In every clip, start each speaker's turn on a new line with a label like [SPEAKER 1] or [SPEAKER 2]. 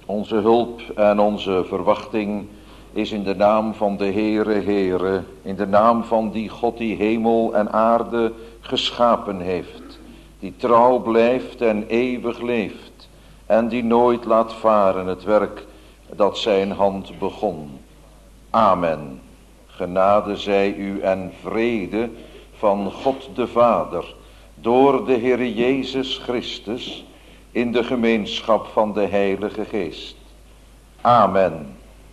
[SPEAKER 1] Onze hulp en onze verwachting is in de naam van de Heere, in de naam van die God die hemel en aarde geschapen heeft, die trouw blijft en eeuwig leeft en die nooit laat varen het werk dat zijn hand begon. Amen. Genade zij u en vrede van God de Vader, door de Heere Jezus Christus, in de gemeenschap van de Heilige Geest. Amen.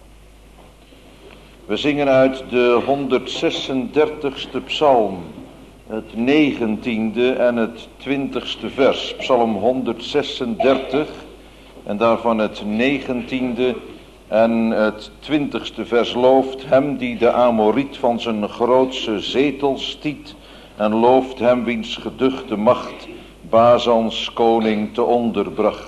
[SPEAKER 1] We zingen uit de 136e psalm, het 19e en het 20e vers. Psalm 136 en daarvan het 19e en het 20e vers. Looft hem die de Amoriet van zijn grootse zetel stiet, en looft hem wiens geduchte macht Bazans koning te onderbracht.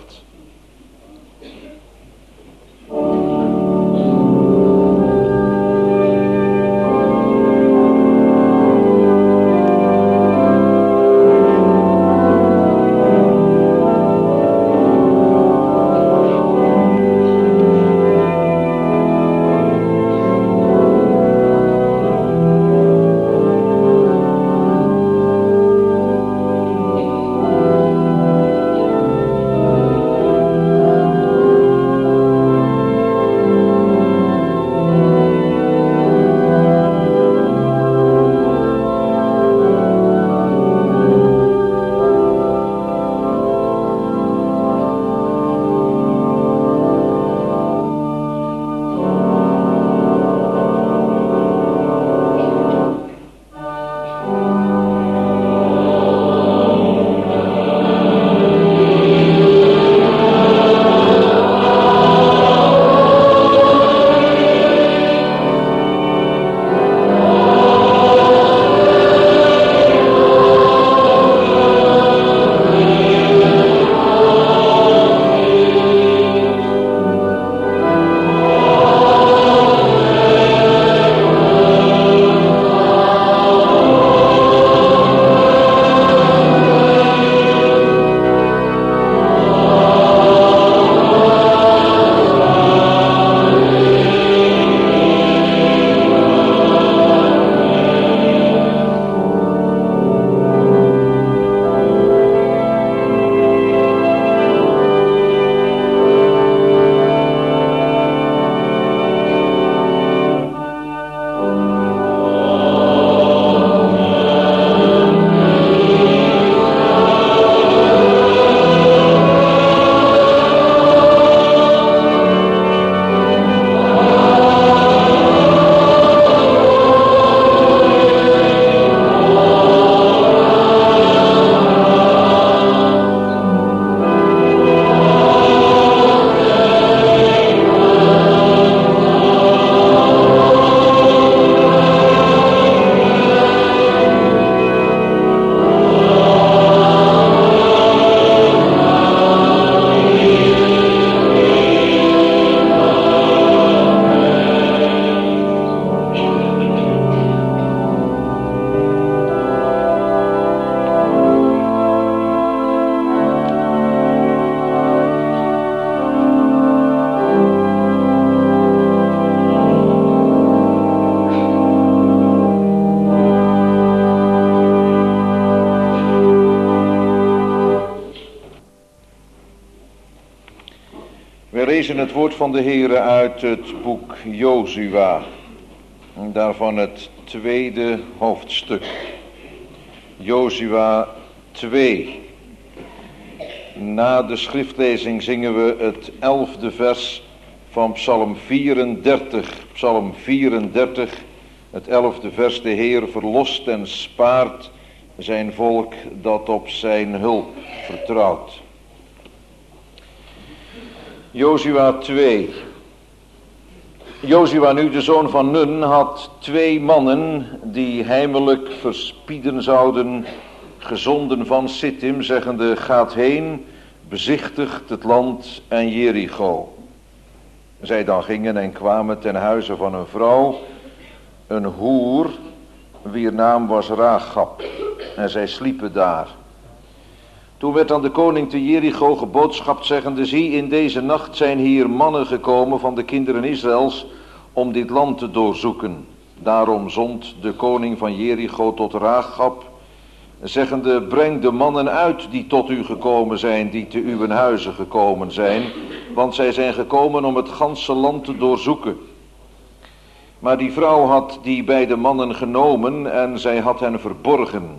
[SPEAKER 1] Het woord van de Heere uit het boek Jozua, daarvan het 2e hoofdstuk. Jozua 2. Na de schriftlezing zingen we het 11e vers van Psalm 34. Psalm 34, het 11e vers. De Heer verlost en spaart zijn volk dat op zijn hulp vertrouwt. Jozua 2. Jozua nu, de zoon van Nun, had 2 mannen die heimelijk verspieden zouden, gezonden van Sittim, zeggende: gaat heen, bezichtigt het land en Jericho. Zij dan gingen en kwamen ten huize van een vrouw, een hoer, wier naam was Rachab, en zij sliepen daar. Toen werd aan de koning te Jericho geboodschapt, zeggende: zie, in deze nacht zijn hier mannen gekomen van de kinderen Israëls om dit land te doorzoeken. Daarom zond de koning van Jericho tot Rahab, zeggende: breng de mannen uit die tot u gekomen zijn, die te uw huizen gekomen zijn, want zij zijn gekomen om het ganse land te doorzoeken. Maar die vrouw had die bij de mannen genomen en zij had hen verborgen.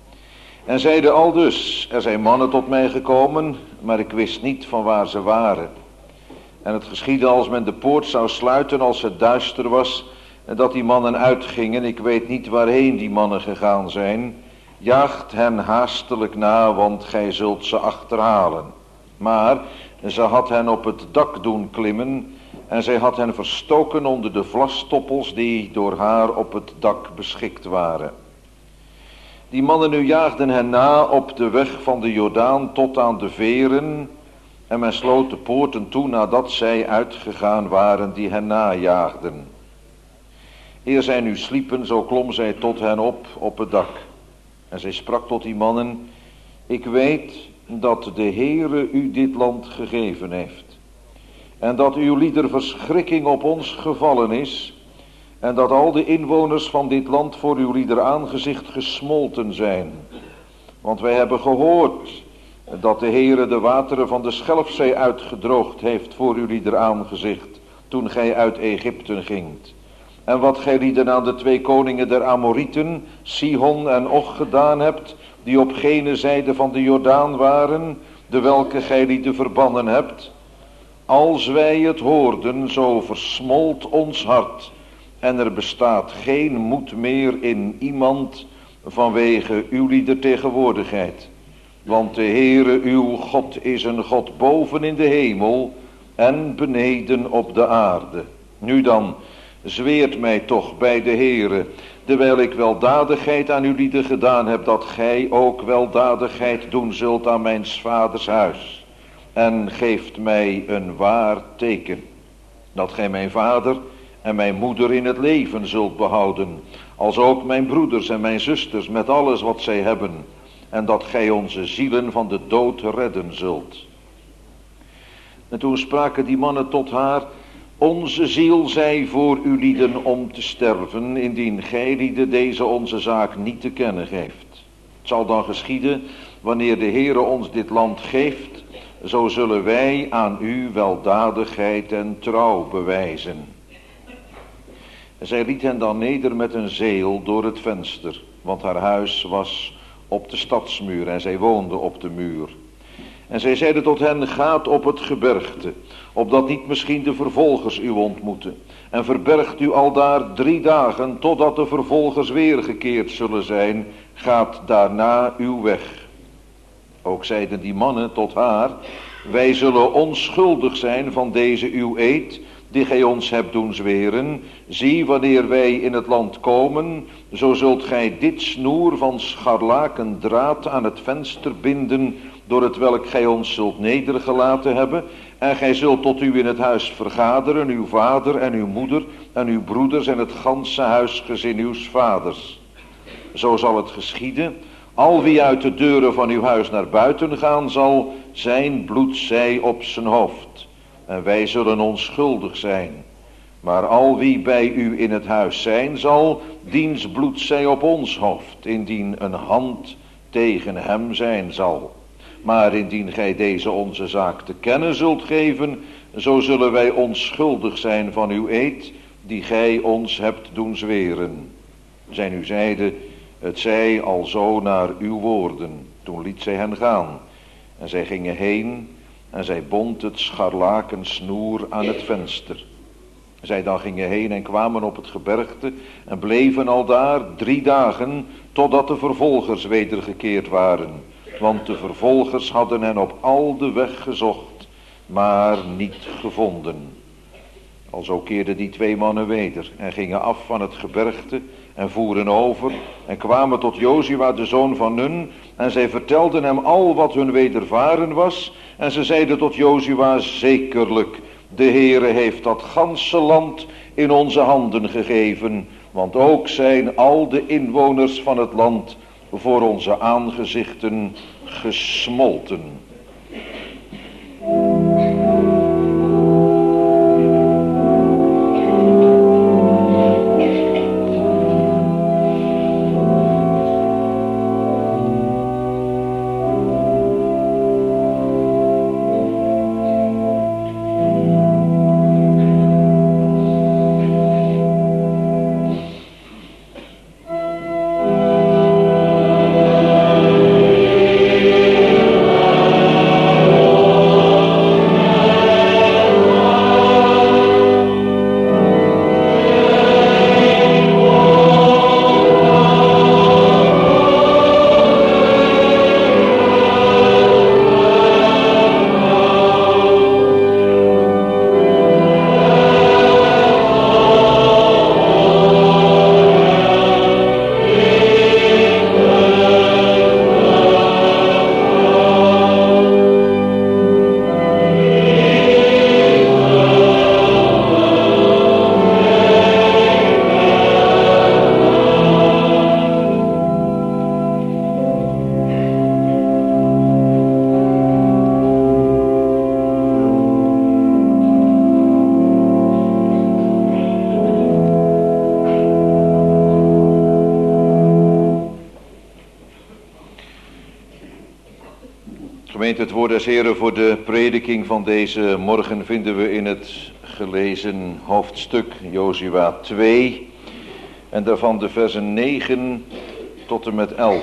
[SPEAKER 1] En zeide aldus: er zijn mannen tot mij gekomen, maar ik wist niet van waar ze waren. En het geschiedde als men de poort zou sluiten, als het duister was, en dat die mannen uitgingen. Ik weet niet waarheen die mannen gegaan zijn. Jaagt hen haastelijk na, want gij zult ze achterhalen. Maar ze had hen op het dak doen klimmen, en zij had hen verstoken onder de vlasstoppels die door haar op het dak beschikt waren. Die mannen nu jaagden hen na op de weg van de Jordaan tot aan de veren, en men sloot de poorten toe nadat zij uitgegaan waren die hen najaagden. Eer zij nu sliepen, zo klom zij tot hen op het dak. En zij sprak tot die mannen: ik weet dat de Heere u dit land gegeven heeft, en dat uw lieder verschrikking op ons gevallen is, en dat al de inwoners van dit land voor uw lieder aangezicht gesmolten zijn. Want wij hebben gehoord dat de Heere de wateren van de Schelfzee uitgedroogd heeft voor uw lieder aangezicht, toen gij uit Egypte gingt. En wat gij lieden aan de 2 koningen der Amorieten, Sihon en Og, gedaan hebt, die op gene zijde van de Jordaan waren, de welke gij lieden verbannen hebt. Als wij het hoorden, zo versmolt ons hart, en er bestaat geen moed meer in iemand vanwege uw lieder tegenwoordigheid. Want de Heere uw God is een God boven in de hemel en beneden op de aarde. Nu dan, zweert mij toch bij de Heere, terwijl ik weldadigheid aan uw lieden gedaan heb, dat gij ook weldadigheid doen zult aan mijn vaders huis. En geeft mij een waar teken, dat gij mijn vader en mijn moeder in het leven zult behouden, als ook mijn broeders en mijn zusters met alles wat zij hebben, en dat gij onze zielen van de dood redden zult. En toen spraken die mannen tot haar: onze ziel zij voor uw lieden om te sterven, indien gij lieden deze onze zaak niet te kennen geeft. Het zal dan geschieden, wanneer de Heere ons dit land geeft, zo zullen wij aan u weldadigheid en trouw bewijzen. Zij liet hen dan neder met een zeil door het venster, want haar huis was op de stadsmuur en zij woonde op de muur. En zij zeiden tot hen: gaat op het gebergte, opdat niet misschien de vervolgers u ontmoeten. En verbergt u aldaar 3 dagen, totdat de vervolgers weergekeerd zullen zijn. Gaat daarna uw weg. Ook zeiden die mannen tot haar: wij zullen onschuldig zijn van deze uw eed, die gij ons hebt doen zweren. Zie, wanneer wij in het land komen, zo zult gij dit snoer van scharlakendraad aan het venster binden, door het welk gij ons zult nedergelaten hebben. En gij zult tot u in het huis vergaderen, uw vader en uw moeder en uw broeders en het ganse huisgezin uws vaders. Zo zal het geschieden, al wie uit de deuren van uw huis naar buiten gaan zal, zijn bloed zij op zijn hoofd. En wij zullen onschuldig zijn. Maar al wie bij u in het huis zijn zal, diens bloed zij op ons hoofd, indien een hand tegen hem zijn zal. Maar indien gij deze onze zaak te kennen zult geven, zo zullen wij onschuldig zijn van uw eed, die gij ons hebt doen zweren. Zij nu zeide: het zij alzo naar uw woorden. Toen liet zij hen gaan. En zij gingen heen en zij bond het scharlakensnoer aan het venster. Zij dan gingen heen en kwamen op het gebergte en bleven aldaar 3 dagen, totdat de vervolgers wedergekeerd waren. Want de vervolgers hadden hen op al de weg gezocht, maar niet gevonden. Alzo keerden die 2 mannen weder en gingen af van het gebergte en voeren over en kwamen tot Jozua de zoon van Nun, en zij vertelden hem al wat hun wedervaren was. En ze zeiden tot Jozua: zekerlijk, de Heere heeft dat ganse land in onze handen gegeven, want ook zijn al de inwoners van het land voor onze aangezichten gesmolten. Het woord des Heren voor de prediking van deze morgen vinden we in het gelezen hoofdstuk Josua 2 en daarvan de versen 9 tot en met 11.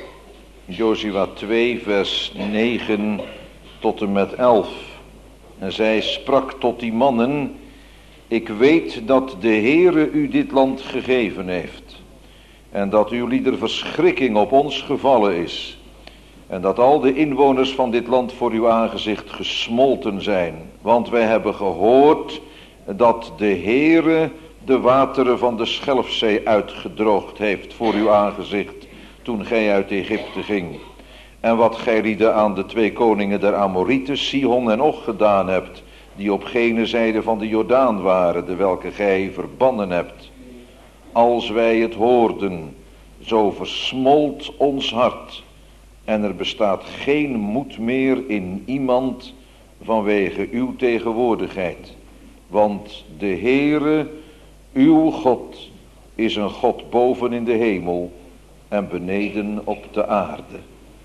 [SPEAKER 1] Josua 2 vers 9 tot en met 11. En zij sprak tot die mannen: ik weet dat de Heere u dit land gegeven heeft en dat uw lieder verschrikking op ons gevallen is. En dat al de inwoners van dit land voor uw aangezicht gesmolten zijn. Want wij hebben gehoord dat de Heere de wateren van de Schelfzee uitgedroogd heeft voor uw aangezicht toen gij uit Egypte ging. En wat gij lieden aan de 2 koningen der Amorieten, Sihon en Og, gedaan hebt, die op gene zijde van de Jordaan waren, de welke gij verbannen hebt. Als wij het hoorden, zo versmolt ons hart. En er bestaat geen moed meer in iemand vanwege uw tegenwoordigheid. Want de Heere, uw God, is een God boven in de hemel en beneden op de aarde.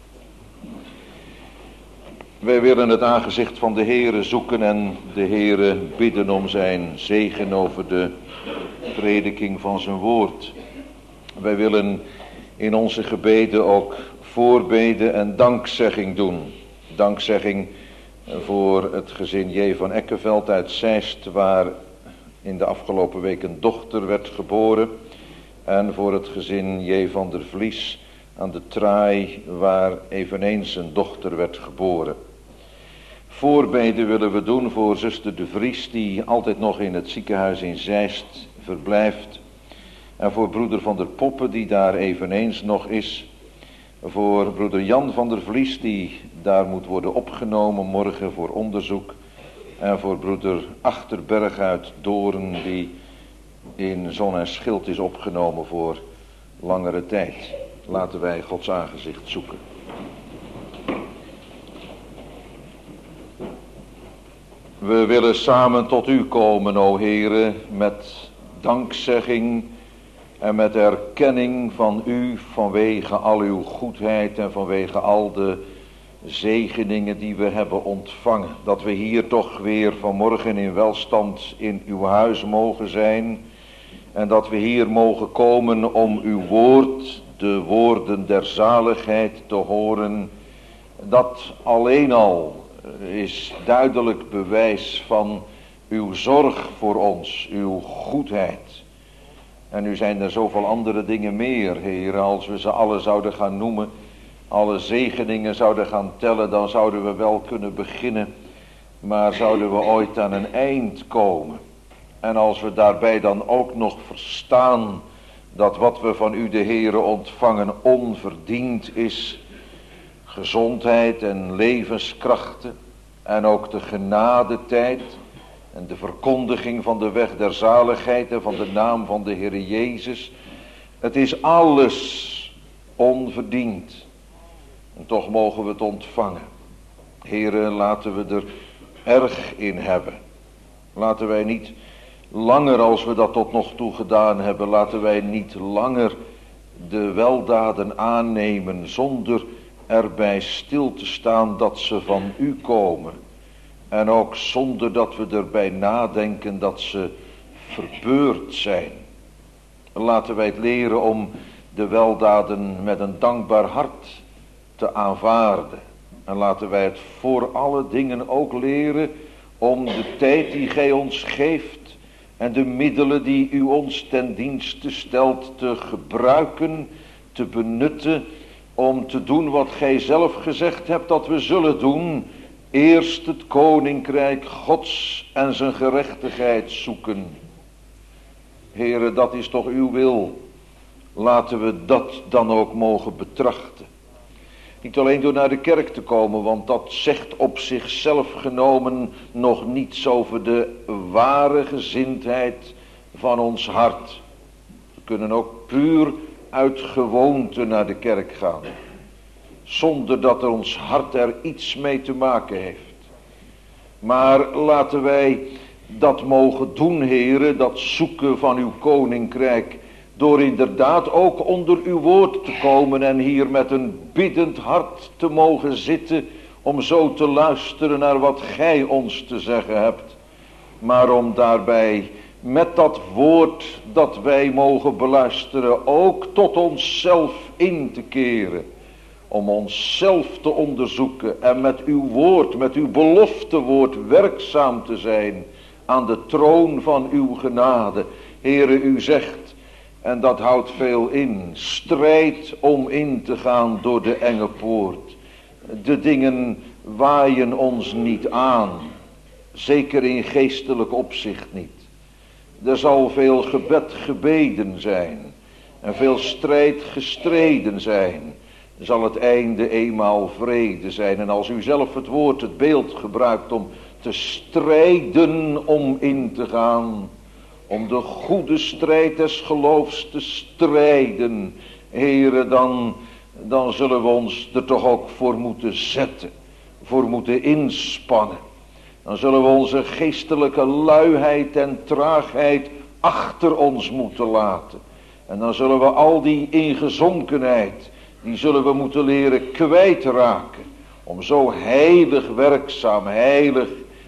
[SPEAKER 1] Wij willen het aangezicht van de Heere zoeken en de Heere bidden om zijn zegen over de prediking van zijn woord. Wij willen in onze gebeden ook voorbeden en dankzegging doen. Dankzegging voor het gezin J. van Eckeveld uit Zeist, waar in de afgelopen week een dochter werd geboren. En voor het gezin J. van der Vlies aan de Traai, waar eveneens een dochter werd geboren. Voorbeden willen we doen voor zuster de Vries, die altijd nog in het ziekenhuis in Zeist verblijft. En voor broeder van der Poppen, die daar eveneens nog is. Voor broeder Jan van der Vlies, die daar moet worden opgenomen morgen voor onderzoek. En voor broeder Achterberg uit Doorn, die in Zon en Schild is opgenomen voor langere tijd. Laten wij Gods aangezicht zoeken. We willen samen tot u komen, o Heere, met dankzegging en met erkenning van u vanwege al uw goedheid en vanwege al de zegeningen die we hebben ontvangen. Dat we hier toch weer vanmorgen in welstand in uw huis mogen zijn. En dat we hier mogen komen om uw woord, de woorden der zaligheid te horen. Dat alleen al is duidelijk bewijs van uw zorg voor ons, uw goedheid. En nu zijn er zoveel andere dingen meer, Heer, als we ze alle zouden gaan noemen, alle zegeningen zouden gaan tellen, dan zouden we wel kunnen beginnen, maar zouden we ooit aan een eind komen. En als we daarbij dan ook nog verstaan dat wat we van u, de Heere, ontvangen onverdiend is, gezondheid en levenskrachten en ook de genadetijd en de verkondiging van de weg der zaligheid en van de naam van de Heere Jezus. Het is alles onverdiend. En toch mogen we het ontvangen. Heere, laten we er erg in hebben. Laten wij niet langer, als we dat tot nog toe gedaan hebben, laten wij niet langer de weldaden aannemen zonder erbij stil te staan dat ze van u komen. En ook zonder dat we erbij nadenken dat ze verbeurd zijn. Laten wij het leren om de weldaden met een dankbaar hart te aanvaarden. En laten wij het voor alle dingen ook leren om de tijd die gij ons geeft en de middelen die u ons ten dienste stelt te gebruiken, te benutten, om te doen wat gij zelf gezegd hebt dat we zullen doen. Eerst het koninkrijk Gods en zijn gerechtigheid zoeken. Heere, dat is toch uw wil. Laten we dat dan ook mogen betrachten. Niet alleen door naar de kerk te komen, want dat zegt op zichzelf genomen nog niets over de ware gezindheid van ons hart. We kunnen ook puur uit gewoonte naar de kerk gaan, zonder dat er ons hart er iets mee te maken heeft. Maar laten wij dat mogen doen, Heere, dat zoeken van uw koninkrijk, door inderdaad ook onder uw woord te komen en hier met een biddend hart te mogen zitten, om zo te luisteren naar wat gij ons te zeggen hebt. Maar om daarbij met dat woord dat wij mogen beluisteren ook tot onszelf in te keren. Om onszelf te onderzoeken en met uw woord, met uw beloftewoord werkzaam te zijn aan de troon van uw genade. Heere, u zegt, en dat houdt veel in, strijd om in te gaan door de enge poort. De dingen waaien ons niet aan, zeker in geestelijk opzicht niet. Er zal veel gebed gebeden zijn en veel strijd gestreden zijn. Zal het einde eenmaal vrede zijn. En als u zelf het woord, het beeld gebruikt om te strijden om in te gaan, om de goede strijd des geloofs te strijden, Heere, dan zullen we ons er toch ook voor moeten zetten, voor moeten inspannen. Dan zullen we onze geestelijke luiheid en traagheid achter ons moeten laten. En dan zullen we al die ingezonkenheid, die zullen we moeten leren kwijtraken. Om zo heilig werkzaam, heilig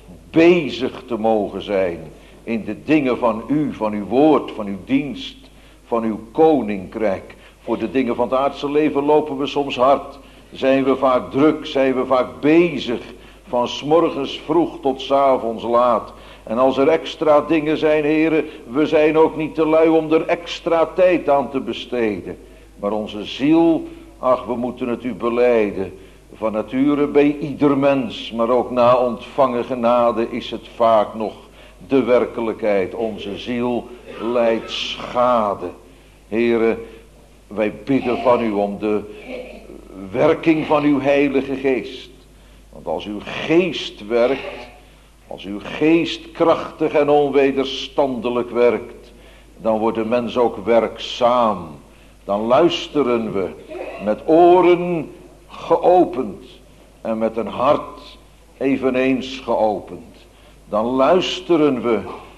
[SPEAKER 1] bezig te mogen zijn in de dingen van u, van uw woord, van uw dienst, van uw koninkrijk. Voor de dingen van het aardse leven lopen we soms hard. Zijn we vaak druk, zijn we vaak bezig. Van 's morgens vroeg tot 's avonds laat. En als er extra dingen zijn, heren, we zijn ook niet te lui om er extra tijd aan te besteden. Maar onze ziel, ach, we moeten het u belijden. Van nature bij ieder mens, maar ook na ontvangen genade is het vaak nog de werkelijkheid. Onze ziel lijdt schade. Heren, wij bidden van u om de werking van uw heilige geest. Want als uw geest werkt, als uw geest krachtig en onwederstandelijk werkt, dan wordt de mens ook werkzaam. Dan luisteren we met oren geopend en met een hart eveneens geopend. Dan luisteren we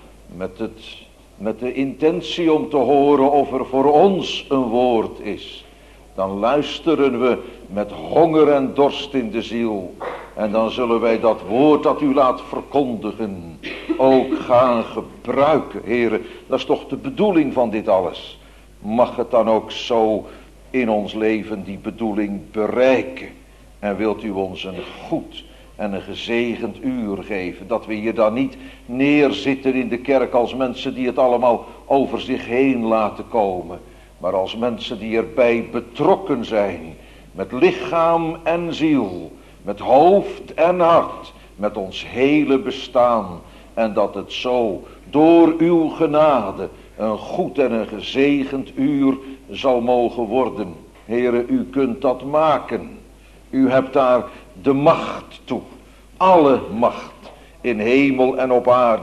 [SPEAKER 1] met de intentie om te horen of er voor ons een woord is. Dan luisteren we met honger en dorst in de ziel. En dan zullen wij dat woord dat u laat verkondigen ook gaan gebruiken. Heren, dat is toch de bedoeling van dit alles. Mag het dan ook zo in ons leven die bedoeling bereiken. En wilt u ons een goed en een gezegend uur geven. Dat we hier dan niet neerzitten in de kerk als mensen die het allemaal over zich heen laten komen. Maar als mensen die erbij betrokken zijn. Met lichaam en ziel. Met hoofd en hart. Met ons hele bestaan. En dat het zo door uw genade een goed en een gezegend uur zal mogen worden. Heere, u kunt dat maken. U hebt daar de macht toe. Alle macht in hemel en op aarde.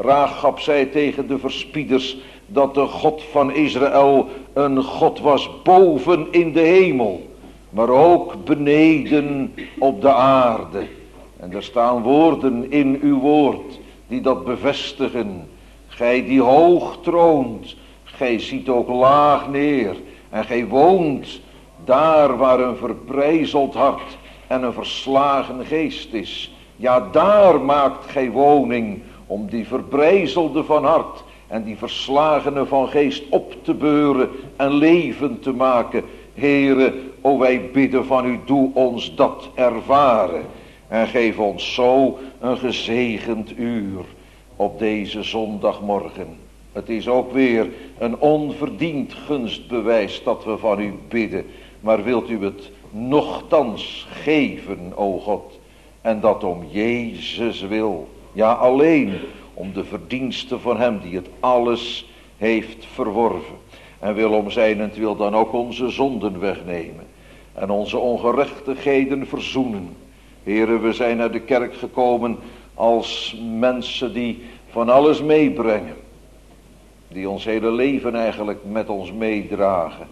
[SPEAKER 1] Rahab zei tegen de verspieders dat de God van Israël een God was boven in de hemel, maar ook beneden op de aarde. En er staan woorden in uw woord die dat bevestigen. Gij die hoog troont, gij ziet ook laag neer. En gij woont daar waar een verbrijzeld hart en een verslagen geest is. Ja, daar maakt gij woning om die verbrijzelde van hart en die verslagene van geest op te beuren en levend te maken. Heere, o wij bidden van u, doe ons dat ervaren. En geef ons zo een gezegend uur op deze zondagmorgen. Het is ook weer een onverdiend gunstbewijs dat we van u bidden. Maar wilt u het nochtans geven, o God. En dat om Jezus wil. Ja, alleen om de verdiensten van hem die het alles heeft verworven. En wil om zijnentwil dan ook onze zonden wegnemen. En onze ongerechtigheden verzoenen. Heere, we zijn naar de kerk gekomen als mensen die van alles meebrengen. Die ons hele leven eigenlijk met ons meedragen.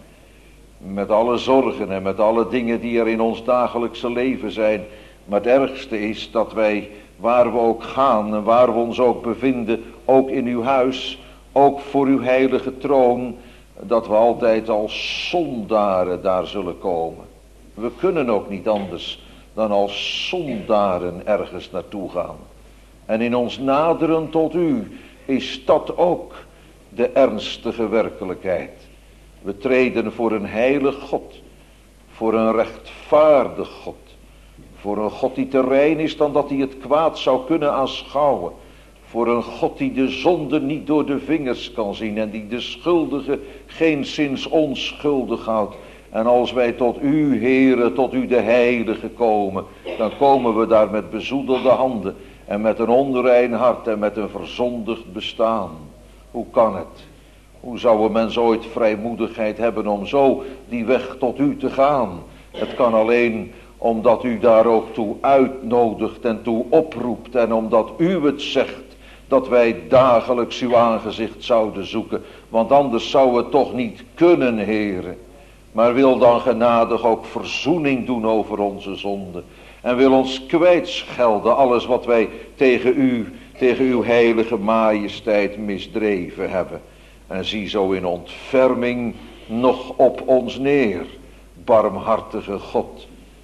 [SPEAKER 1] Met alle zorgen en met alle dingen die er in ons dagelijkse leven zijn. Maar het ergste is dat wij, waar we ook gaan en waar we ons ook bevinden, ook in uw huis, ook voor uw heilige troon, dat we altijd als zondaren daar zullen komen. We kunnen ook niet anders dan als zondaren ergens naartoe gaan. En in ons naderen tot u is dat ook de ernstige werkelijkheid. We treden voor een heilig God, voor een rechtvaardig God, voor een God die te rein is dan dat hij het kwaad zou kunnen aanschouwen, voor een God die de zonde niet door de vingers kan zien en die de schuldige geenszins onschuldig houdt. En als wij tot u, Heere, tot u de heilige komen, dan komen we daar met bezoedelde handen en met een onrein hart en met een verzondigd bestaan. Hoe kan het? Hoe zou een mens ooit vrijmoedigheid hebben om zo die weg tot u te gaan? Het kan alleen omdat u daar ook toe uitnodigt en toe oproept en omdat u het zegt dat wij dagelijks uw aangezicht zouden zoeken. Want anders zou het toch niet kunnen, Heere. Maar wil dan genadig ook verzoening doen over onze zonden. En wil ons kwijtschelden alles wat wij tegen uw heilige majesteit misdreven hebben. En zie zo in ontferming nog op ons neer, barmhartige God.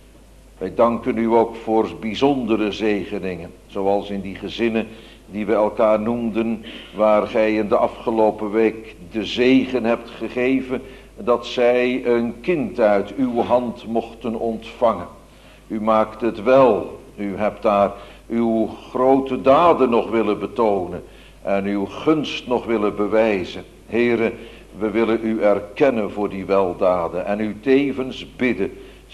[SPEAKER 1] Wij danken u ook voor bijzondere zegeningen, zoals in die gezinnen die we elkaar noemden, waar gij in de afgelopen week de zegen hebt gegeven, dat zij een kind uit uw hand mochten ontvangen. U maakt het wel, u hebt daar uw grote daden nog willen betonen en uw gunst nog willen bewijzen. Heere, we willen u erkennen voor die weldaden en u tevens bidden.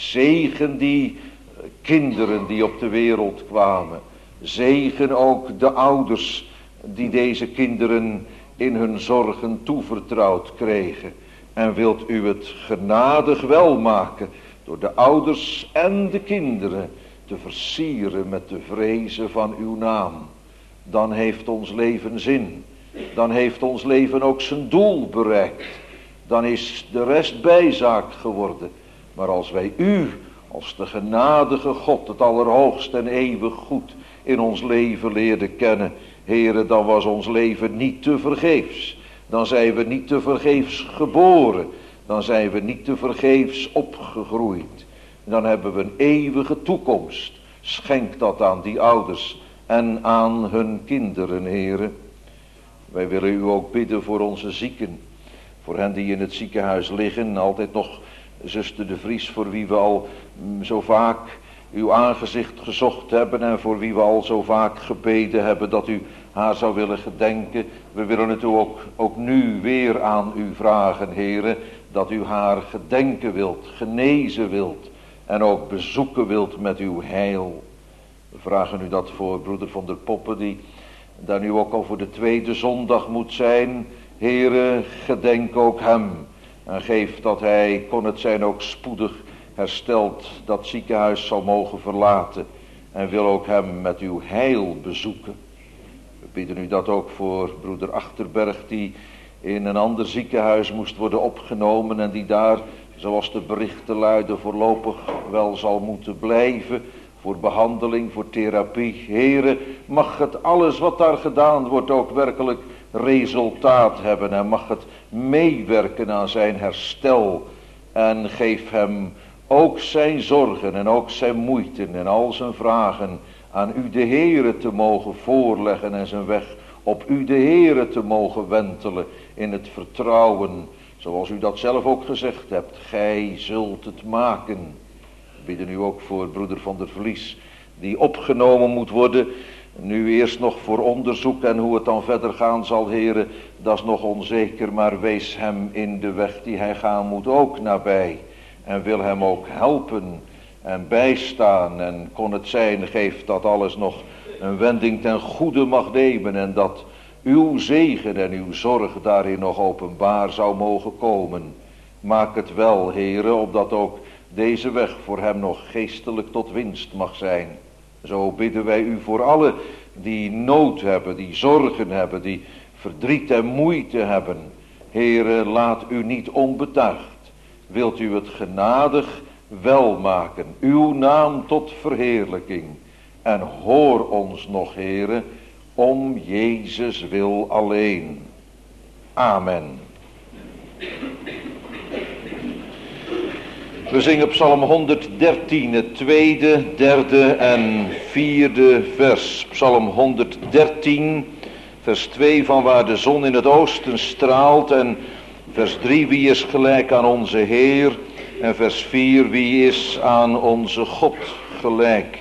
[SPEAKER 1] Zegen die kinderen die op de wereld kwamen. Zegen ook de ouders die deze kinderen in hun zorgen toevertrouwd kregen. En wilt u het genadig wel maken door de ouders en de kinderen te versieren met de vrezen van uw naam. Dan heeft ons leven zin. Dan heeft ons leven ook zijn doel bereikt. Dan is de rest bijzaak geworden. Maar als wij u, als de genadige God, het allerhoogst en eeuwig goed, in ons leven leerden kennen, Heere, dan was ons leven niet te vergeefs. Dan zijn we niet te vergeefs geboren. Dan zijn we niet te vergeefs opgegroeid. Dan hebben we een eeuwige toekomst. Schenk dat aan die ouders en aan hun kinderen, Heere. Wij willen u ook bidden voor onze zieken. Voor hen die in het ziekenhuis liggen. Altijd nog zuster de Vries, voor wie we al zo vaak uw aangezicht gezocht hebben. En voor wie we al zo vaak gebeden hebben dat u haar zou willen gedenken. We willen het ook nu weer aan u vragen, Heere. Dat u haar gedenken wilt, genezen wilt. En ook bezoeken wilt met uw heil. We vragen u dat voor broeder Van der Poppen, die daar nu ook al voor de tweede zondag moet zijn. Heere, gedenk ook hem. En geef dat hij, kon het zijn ook spoedig, hersteld dat ziekenhuis zal mogen verlaten. En wil ook hem met uw heil bezoeken. We bidden u dat ook voor broeder Achterberg, die in een ander ziekenhuis moest worden opgenomen en die daar, zoals de berichten luiden, voorlopig wel zal moeten blijven voor behandeling, voor therapie. Heere, mag het alles wat daar gedaan wordt ook werkelijk resultaat hebben en mag het meewerken aan zijn herstel en geef hem ook zijn zorgen en ook zijn moeite en al zijn vragen aan u de Heere te mogen voorleggen en zijn weg op u de Heere te mogen wentelen in het vertrouwen, zoals u dat zelf ook gezegd hebt, gij zult het maken. We bidden u ook voor broeder Van der Vlies, die opgenomen moet worden, nu eerst nog voor onderzoek en hoe het dan verder gaan zal, Heere, dat is nog onzeker, maar wees hem in de weg die hij gaan moet ook nabij en wil hem ook helpen en bijstaan en kon het zijn, geeft dat alles nog een wending ten goede mag nemen en dat uw zegen en uw zorg daarin nog openbaar zou mogen komen. Maak het wel, Heere, opdat ook deze weg voor hem nog geestelijk tot winst mag zijn. Zo bidden wij u voor allen die nood hebben, die zorgen hebben, die verdriet en moeite hebben. Heere, laat u niet onbetuigd. Wilt u het genadig wel maken, uw naam tot verheerlijking. En hoor ons nog, Heere, om Jezus wil alleen. Amen. We zingen Psalm 113, het tweede, derde en vierde vers. Psalm 113, vers 2, van waar de zon in het oosten straalt. En vers 3, wie is gelijk aan onze Heer. En vers 4, wie is aan onze God gelijk.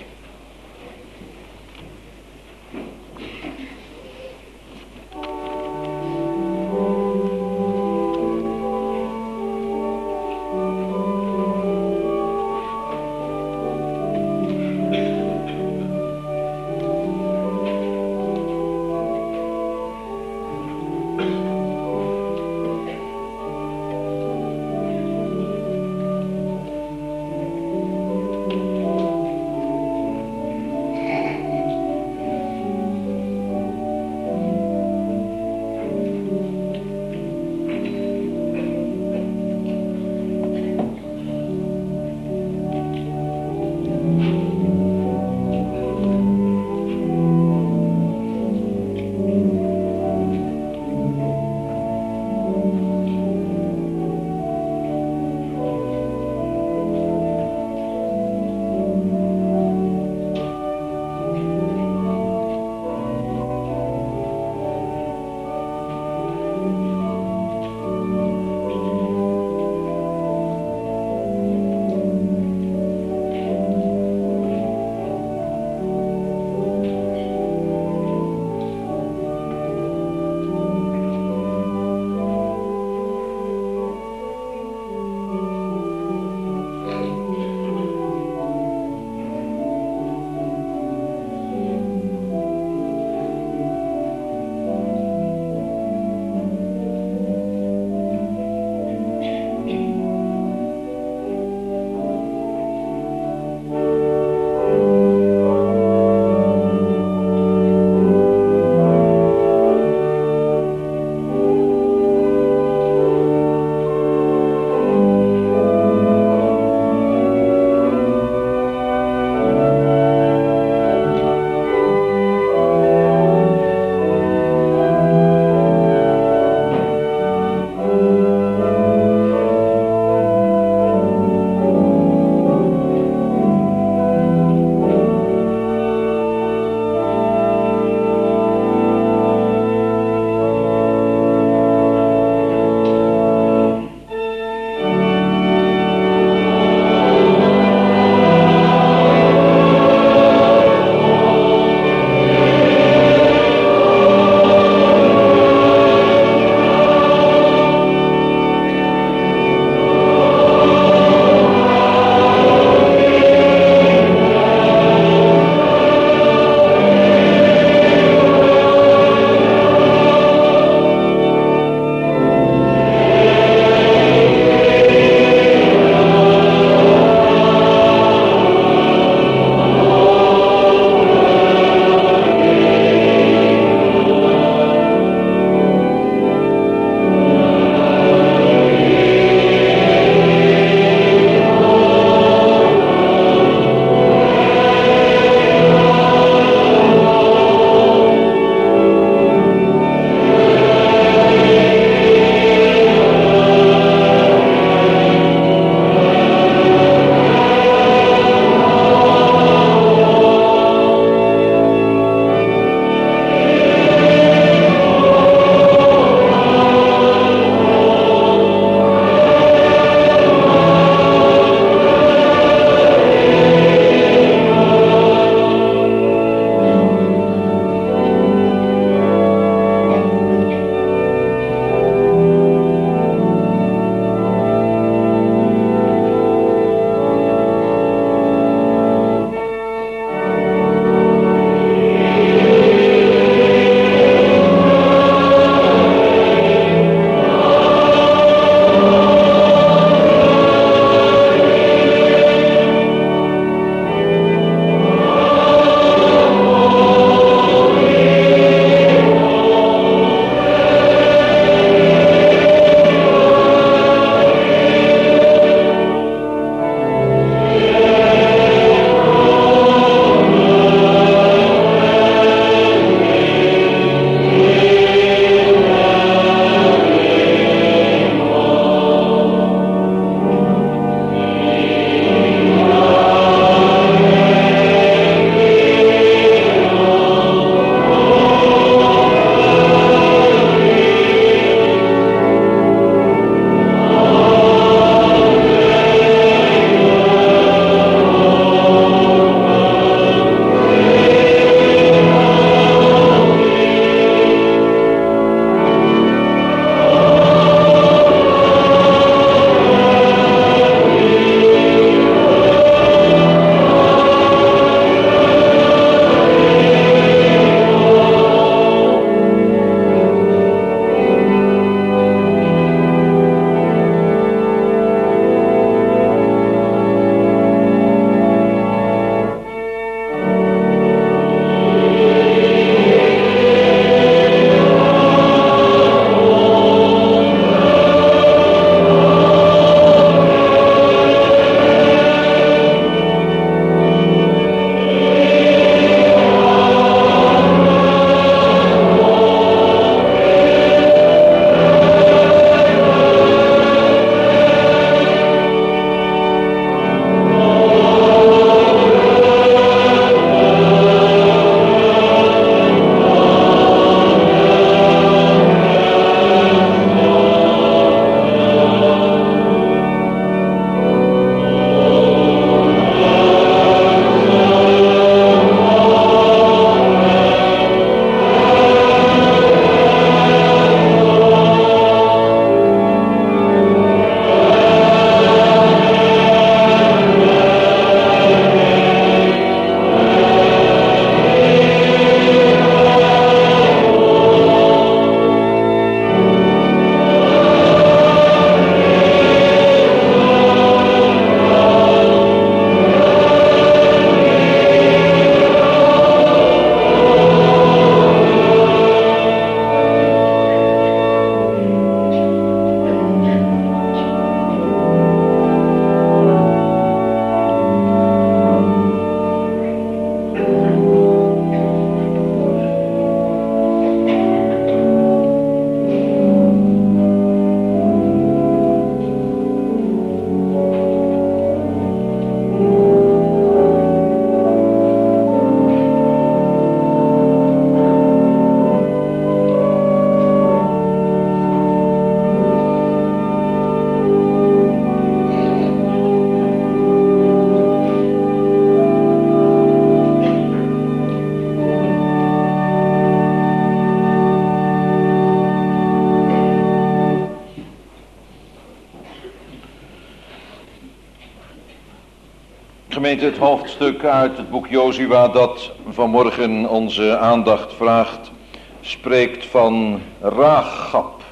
[SPEAKER 1] Gemeente, het hoofdstuk uit het boek Jozua dat vanmorgen onze aandacht vraagt, spreekt van Rachab,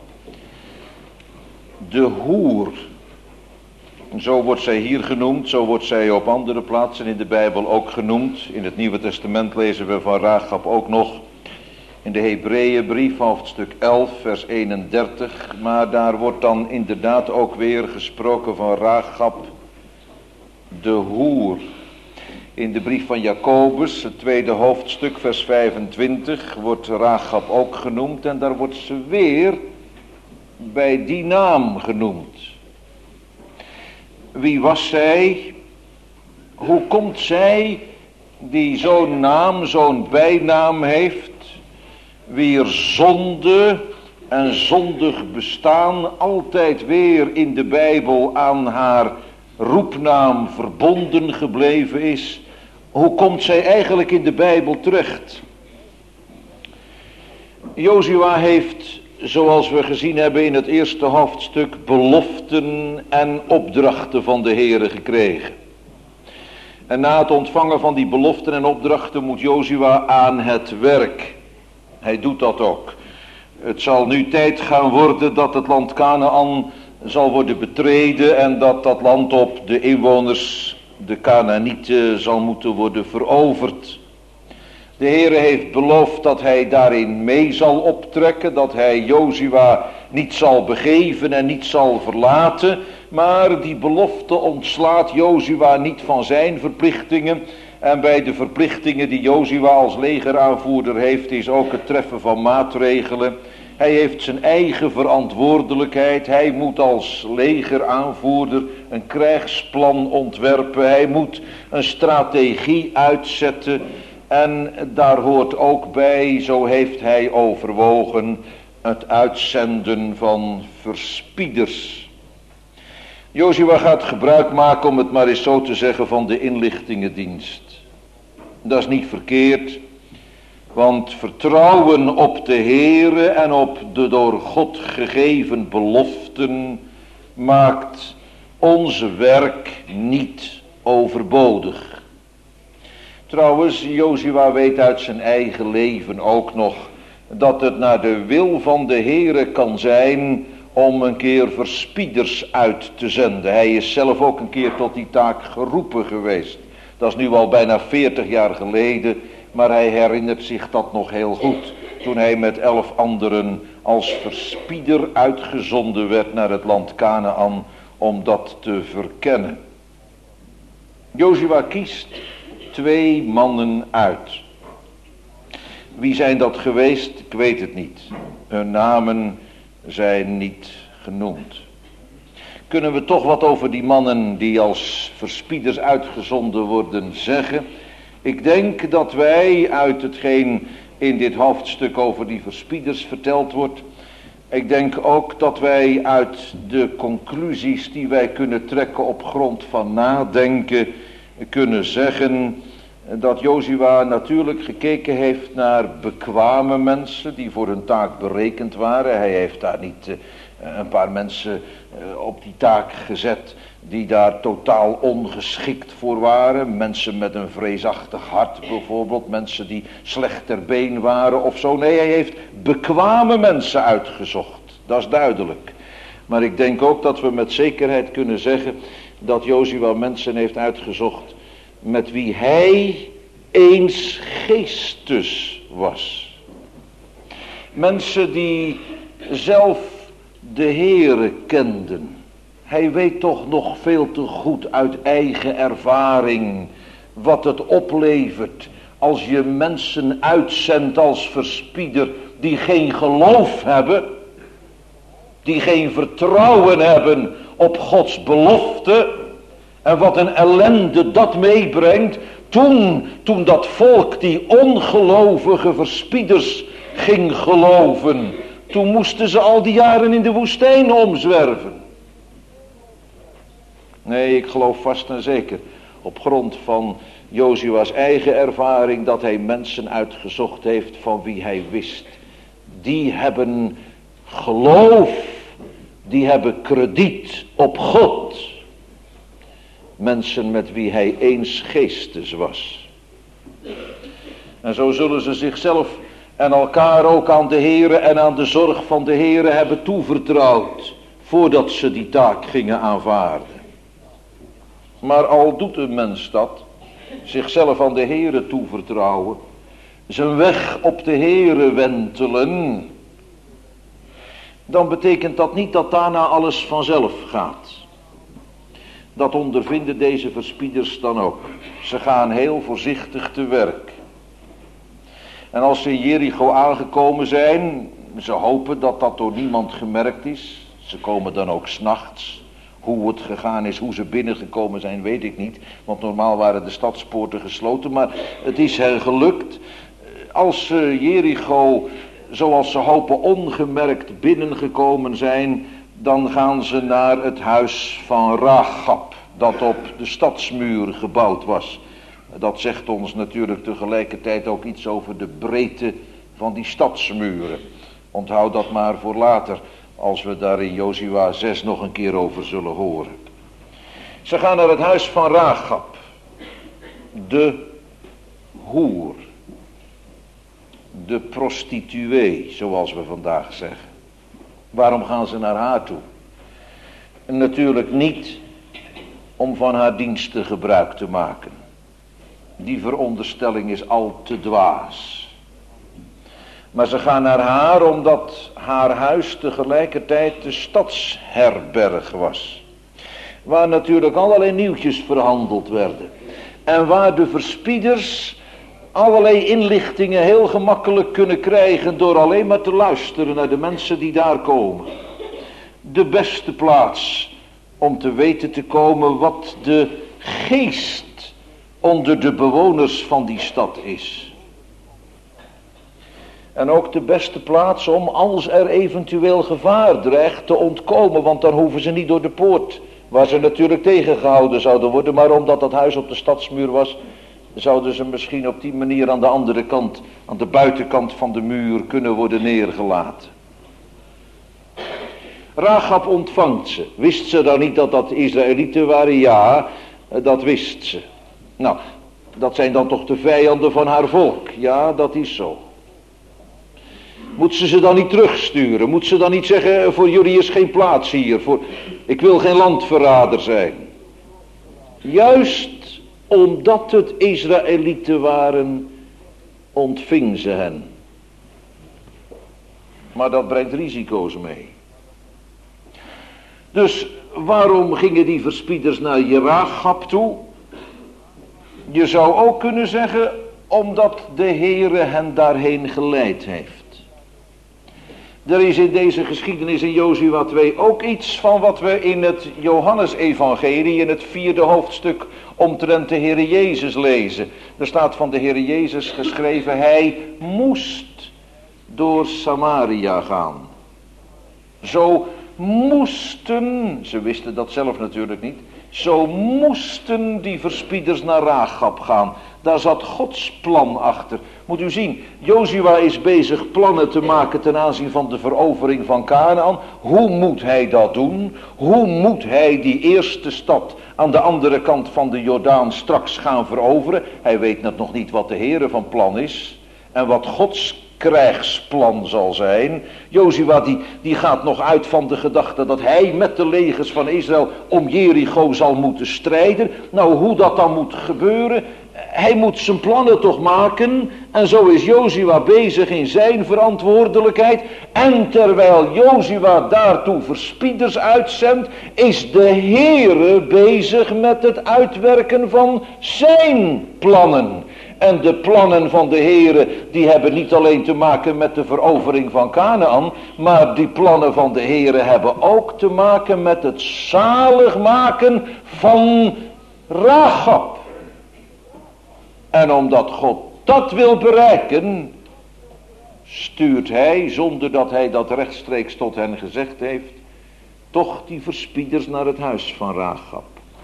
[SPEAKER 1] de hoer. Zo wordt zij hier genoemd, zo wordt zij op andere plaatsen in de Bijbel ook genoemd. In het Nieuwe Testament lezen we van Rachab ook nog in de Hebreeënbrief, hoofdstuk 11, vers 31. Maar daar wordt dan inderdaad ook weer gesproken van Rachab, de hoer. In de brief van Jacobus, het tweede hoofdstuk, vers 25, wordt Rachab ook genoemd. En daar wordt ze weer bij die naam genoemd. Wie was zij? Hoe komt zij die zo'n naam, zo'n bijnaam heeft, wier zonde en zondig bestaan altijd weer in de Bijbel aan haar roepnaam verbonden gebleven is? Hoe komt zij eigenlijk in de Bijbel terecht? Jozua heeft, zoals we gezien hebben in het eerste hoofdstuk, beloften en opdrachten van de Heere gekregen. En na het ontvangen van die beloften en opdrachten moet Jozua aan het werk. Hij doet dat ook. Het zal nu tijd gaan worden dat het land Kanaan zal worden betreden en dat dat land op de inwoners, de Kanaanieten, zal moeten worden veroverd. De Heere heeft beloofd dat hij daarin mee zal optrekken, dat hij Jozua niet zal begeven en niet zal verlaten, maar die belofte ontslaat Jozua niet van zijn verplichtingen. En bij de verplichtingen die Jozua als legeraanvoerder heeft, is ook het treffen van maatregelen. Hij heeft zijn eigen verantwoordelijkheid. Hij moet als legeraanvoerder een krijgsplan ontwerpen. Hij moet een strategie uitzetten. En daar hoort ook bij, zo heeft hij overwogen, het uitzenden van verspieders. Jozua gaat gebruik maken, om het maar eens zo te zeggen, van de inlichtingendienst. Dat is niet verkeerd, want vertrouwen op de Heere en op de door God gegeven beloften maakt onze werk niet overbodig. Trouwens, Jozua weet uit zijn eigen leven ook nog dat het naar de wil van de Heere kan zijn om een keer verspieders uit te zenden. Hij is zelf ook een keer tot die taak geroepen geweest. Dat is nu al bijna 40 jaar geleden, maar hij herinnert zich dat nog heel goed. Toen hij met 11 anderen als verspieder uitgezonden werd naar het land Kanaan om dat te verkennen. Jozua kiest 2 mannen uit. Wie zijn dat geweest? Ik weet het niet. Hun namen zijn niet genoemd. Kunnen we toch wat over die mannen die als verspieders uitgezonden worden zeggen? Ik denk dat wij uit hetgeen in dit hoofdstuk over die verspieders verteld wordt, ik denk ook dat wij uit de conclusies die wij kunnen trekken op grond van nadenken kunnen zeggen dat Jozua natuurlijk gekeken heeft naar bekwame mensen die voor hun taak berekend waren. Hij heeft daar niet een paar mensen op die taak gezet die daar totaal ongeschikt voor waren. Mensen met een vreesachtig hart bijvoorbeeld, mensen die slecht ter been waren of zo. Nee, hij heeft bekwame mensen uitgezocht, dat is duidelijk. Maar ik denk ook dat we met zekerheid kunnen zeggen dat Jozua mensen heeft uitgezocht met wie hij eens geestes was. Mensen die zelf de Heere kenden. Hij weet toch nog veel te goed uit eigen ervaring wat het oplevert als je mensen uitzendt als verspieder die geen geloof hebben, die geen vertrouwen hebben op Gods belofte. En wat een ellende dat meebrengt. Toen dat volk die ongelovige verspieders ging geloven, toen moesten ze al die jaren in de woestijn omzwerven. Nee, ik geloof vast en zeker op grond van Jozua's eigen ervaring dat hij mensen uitgezocht heeft van wie hij wist. Die hebben geloof, die hebben krediet op God. Mensen met wie hij eens geestes was. En zo zullen ze zichzelf en elkaar ook aan de Heere en aan de zorg van de Heere hebben toevertrouwd, voordat ze die taak gingen aanvaarden. Maar al doet een mens dat, zichzelf aan de Heere toevertrouwen, zijn weg op de Heere wentelen, dan betekent dat niet dat daarna alles vanzelf gaat. Dat ondervinden deze verspieders dan ook. Ze gaan heel voorzichtig te werk. En als ze in Jericho aangekomen zijn, ze hopen dat dat door niemand gemerkt is. Ze komen dan ook 's nachts. Hoe het gegaan is, hoe ze binnengekomen zijn, weet ik niet. Want normaal waren de stadspoorten gesloten, maar het is hen gelukt. Als ze Jericho, zoals ze hopen, ongemerkt binnengekomen zijn, dan gaan ze naar het huis van Rachab, dat op de stadsmuur gebouwd was. Dat zegt ons natuurlijk tegelijkertijd ook iets over de breedte van die stadsmuren. Onthoud dat maar voor later, als we daar in Jozua 6 nog een keer over zullen horen. Ze gaan naar het huis van Rachab, de hoer, de prostituee, zoals we vandaag zeggen. Waarom gaan ze naar haar toe? Natuurlijk niet om van haar diensten gebruik te maken. Die veronderstelling is al te dwaas. Maar ze gaan naar haar omdat haar huis tegelijkertijd de stadsherberg was. Waar natuurlijk allerlei nieuwtjes verhandeld werden. En waar de verspieders allerlei inlichtingen heel gemakkelijk kunnen krijgen door alleen maar te luisteren naar de mensen die daar komen. De beste plaats om te weten te komen wat de geest onder de bewoners van die stad is. En ook de beste plaats om, als er eventueel gevaar dreigt, te ontkomen, want dan hoeven ze niet door de poort, waar ze natuurlijk tegengehouden zouden worden, maar omdat dat huis op de stadsmuur was, zouden ze misschien op die manier aan de andere kant, aan de buitenkant van de muur kunnen worden neergelaten. Rachab ontvangt ze. Wist ze dan niet dat dat Israëlieten waren? Ja, dat wist ze. Nou, dat zijn dan toch de vijanden van haar volk? Ja, dat is zo. Moet ze dan niet terugsturen? Moet ze dan niet zeggen, voor jullie is geen plaats hier, ik wil geen landverrader zijn? Juist omdat het Israëlieten waren, ontving ze hen. Maar dat brengt risico's mee. Dus waarom gingen die verspieders naar Rachab toe? Je zou ook kunnen zeggen, omdat de Heere hen daarheen geleid heeft. Er is in deze geschiedenis in Jozua 2 ook iets van wat we in het Johannesevangelie in het 4e hoofdstuk omtrent de Heere Jezus lezen. Er staat van de Heere Jezus geschreven, hij moest door Samaria gaan. Zo moesten, ze wisten dat zelf natuurlijk niet, zo moesten die verspieders naar Rachab gaan. Daar zat Gods plan achter. Moet u zien, Jozua is bezig plannen te maken ten aanzien van de verovering van Kanaan. Hoe moet hij dat doen? Hoe moet hij die eerste stad aan de andere kant van de Jordaan straks gaan veroveren? Hij weet net nog niet wat de Heere van plan is en wat Gods krijgsplan zal zijn. Jozua die gaat nog uit van de gedachte dat hij met de legers van Israël om Jericho zal moeten strijden. Nou, hoe dat dan moet gebeuren, hij moet zijn plannen toch maken. En zo is Jozua bezig in zijn verantwoordelijkheid. En terwijl Jozua daartoe verspieders uitzendt, is de Heere bezig met het uitwerken van zijn plannen. En de plannen van de Heere, die hebben niet alleen te maken met de verovering van Kanaan, maar die plannen van de Heere hebben ook te maken met het zaligmaken van Rachab. En omdat God dat wil bereiken, stuurt hij, zonder dat hij dat rechtstreeks tot hen gezegd heeft, toch die verspieders naar het huis van Rachab.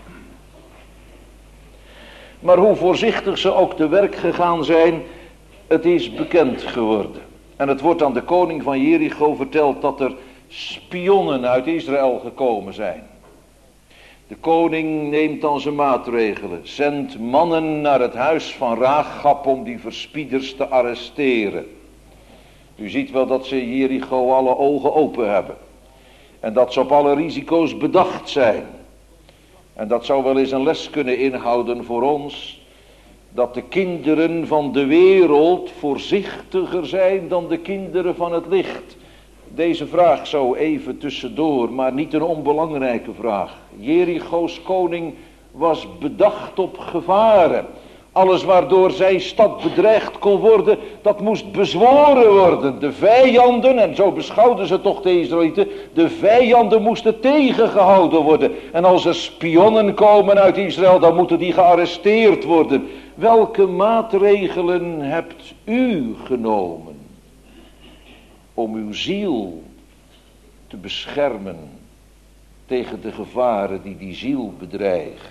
[SPEAKER 1] Maar hoe voorzichtig ze ook te werk gegaan zijn, het is bekend geworden. En het wordt aan de koning van Jericho verteld dat er spionnen uit Israël gekomen zijn. De koning neemt dan zijn maatregelen. Zendt mannen naar het huis van Rachab om die verspieders te arresteren. U ziet wel dat ze Jericho alle ogen open hebben. En dat ze op alle risico's bedacht zijn. En dat zou wel eens een les kunnen inhouden voor ons. Dat de kinderen van de wereld voorzichtiger zijn dan de kinderen van het licht. Deze vraag zo even tussendoor, maar niet een onbelangrijke vraag. Jericho's koning was bedacht op gevaren. Alles waardoor zijn stad bedreigd kon worden, dat moest bezworen worden. De vijanden, en zo beschouwden ze toch de Israëlieten, de vijanden moesten tegengehouden worden. En als er spionnen komen uit Israël, dan moeten die gearresteerd worden. Welke maatregelen hebt u genomen om uw ziel te beschermen tegen de gevaren die die ziel bedreigen?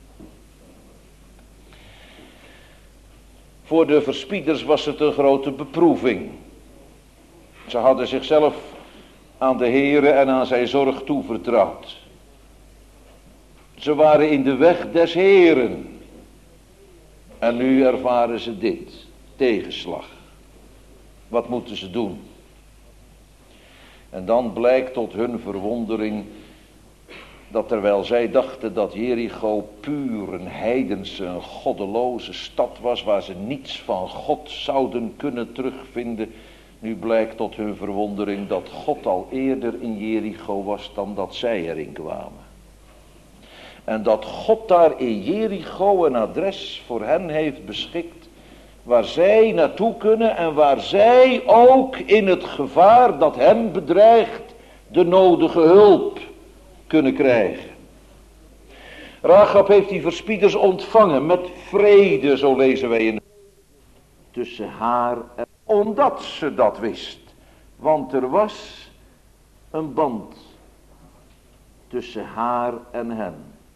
[SPEAKER 1] Voor de verspieders was het een grote beproeving. Ze hadden zichzelf aan de Heere en aan zijn zorg toevertrouwd. Ze waren in de weg des Heeren. En nu ervaren ze dit, tegenslag. Wat moeten ze doen? En dan blijkt tot hun verwondering dat terwijl zij dachten dat Jericho puur een heidense, een goddeloze stad was, waar ze niets van God zouden kunnen terugvinden, nu blijkt tot hun verwondering dat God al eerder in Jericho was dan dat zij erin kwamen. En dat God daar in Jericho een adres voor hen heeft beschikt, waar zij naartoe kunnen en waar zij ook in het gevaar dat hen bedreigt de nodige hulp kunnen krijgen. Rachab heeft die verspieders ontvangen met vrede, zo lezen wij in tussen haar en, omdat ze dat wist. Want er was een band tussen haar en hen.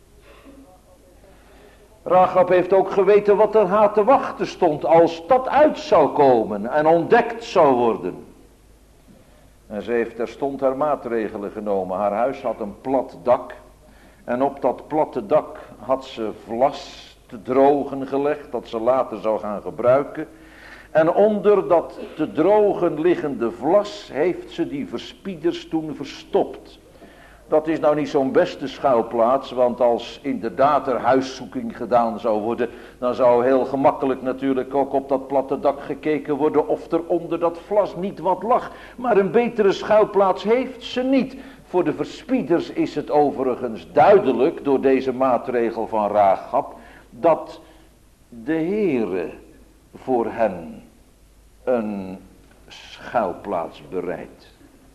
[SPEAKER 1] Rachab heeft ook geweten wat er haar te wachten stond als dat uit zou komen en ontdekt zou worden. En ze heeft terstond haar maatregelen genomen. Haar huis had een plat dak. En op dat platte dak had ze vlas te drogen gelegd, dat ze later zou gaan gebruiken. En onder dat te drogen liggende vlas heeft ze die verspieders toen verstopt. Dat is nou niet zo'n beste schuilplaats, want als inderdaad er huiszoeking gedaan zou worden, dan zou heel gemakkelijk natuurlijk ook op dat platte dak gekeken worden of er onder dat vlas niet wat lag. Maar een betere schuilplaats heeft ze niet. Voor de verspieders is het overigens duidelijk door deze maatregel van Rachab dat de Heere voor hen een schuilplaats bereidt.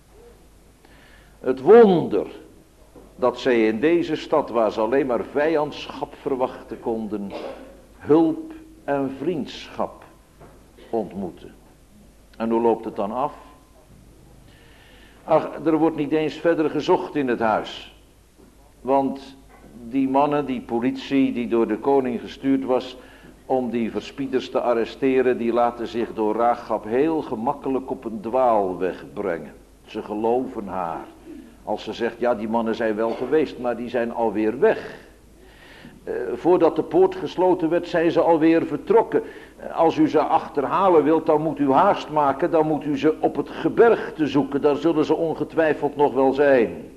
[SPEAKER 1] Het wonder dat zij in deze stad, waar ze alleen maar vijandschap verwachten konden, hulp en vriendschap ontmoeten. En hoe loopt het dan af? Ach, er wordt niet eens verder gezocht in het huis. Want die mannen, die politie die door de koning gestuurd was om die verspieders te arresteren, die laten zich door Rachab heel gemakkelijk op een dwaalweg brengen. Ze geloven haar. Als ze zegt, ja, die mannen zijn wel geweest, maar die zijn alweer weg. Voordat de poort gesloten werd, zijn ze alweer vertrokken. Als u ze achterhalen wilt, dan moet u haast maken. Dan moet u ze op het gebergte zoeken. Daar zullen ze ongetwijfeld nog wel zijn.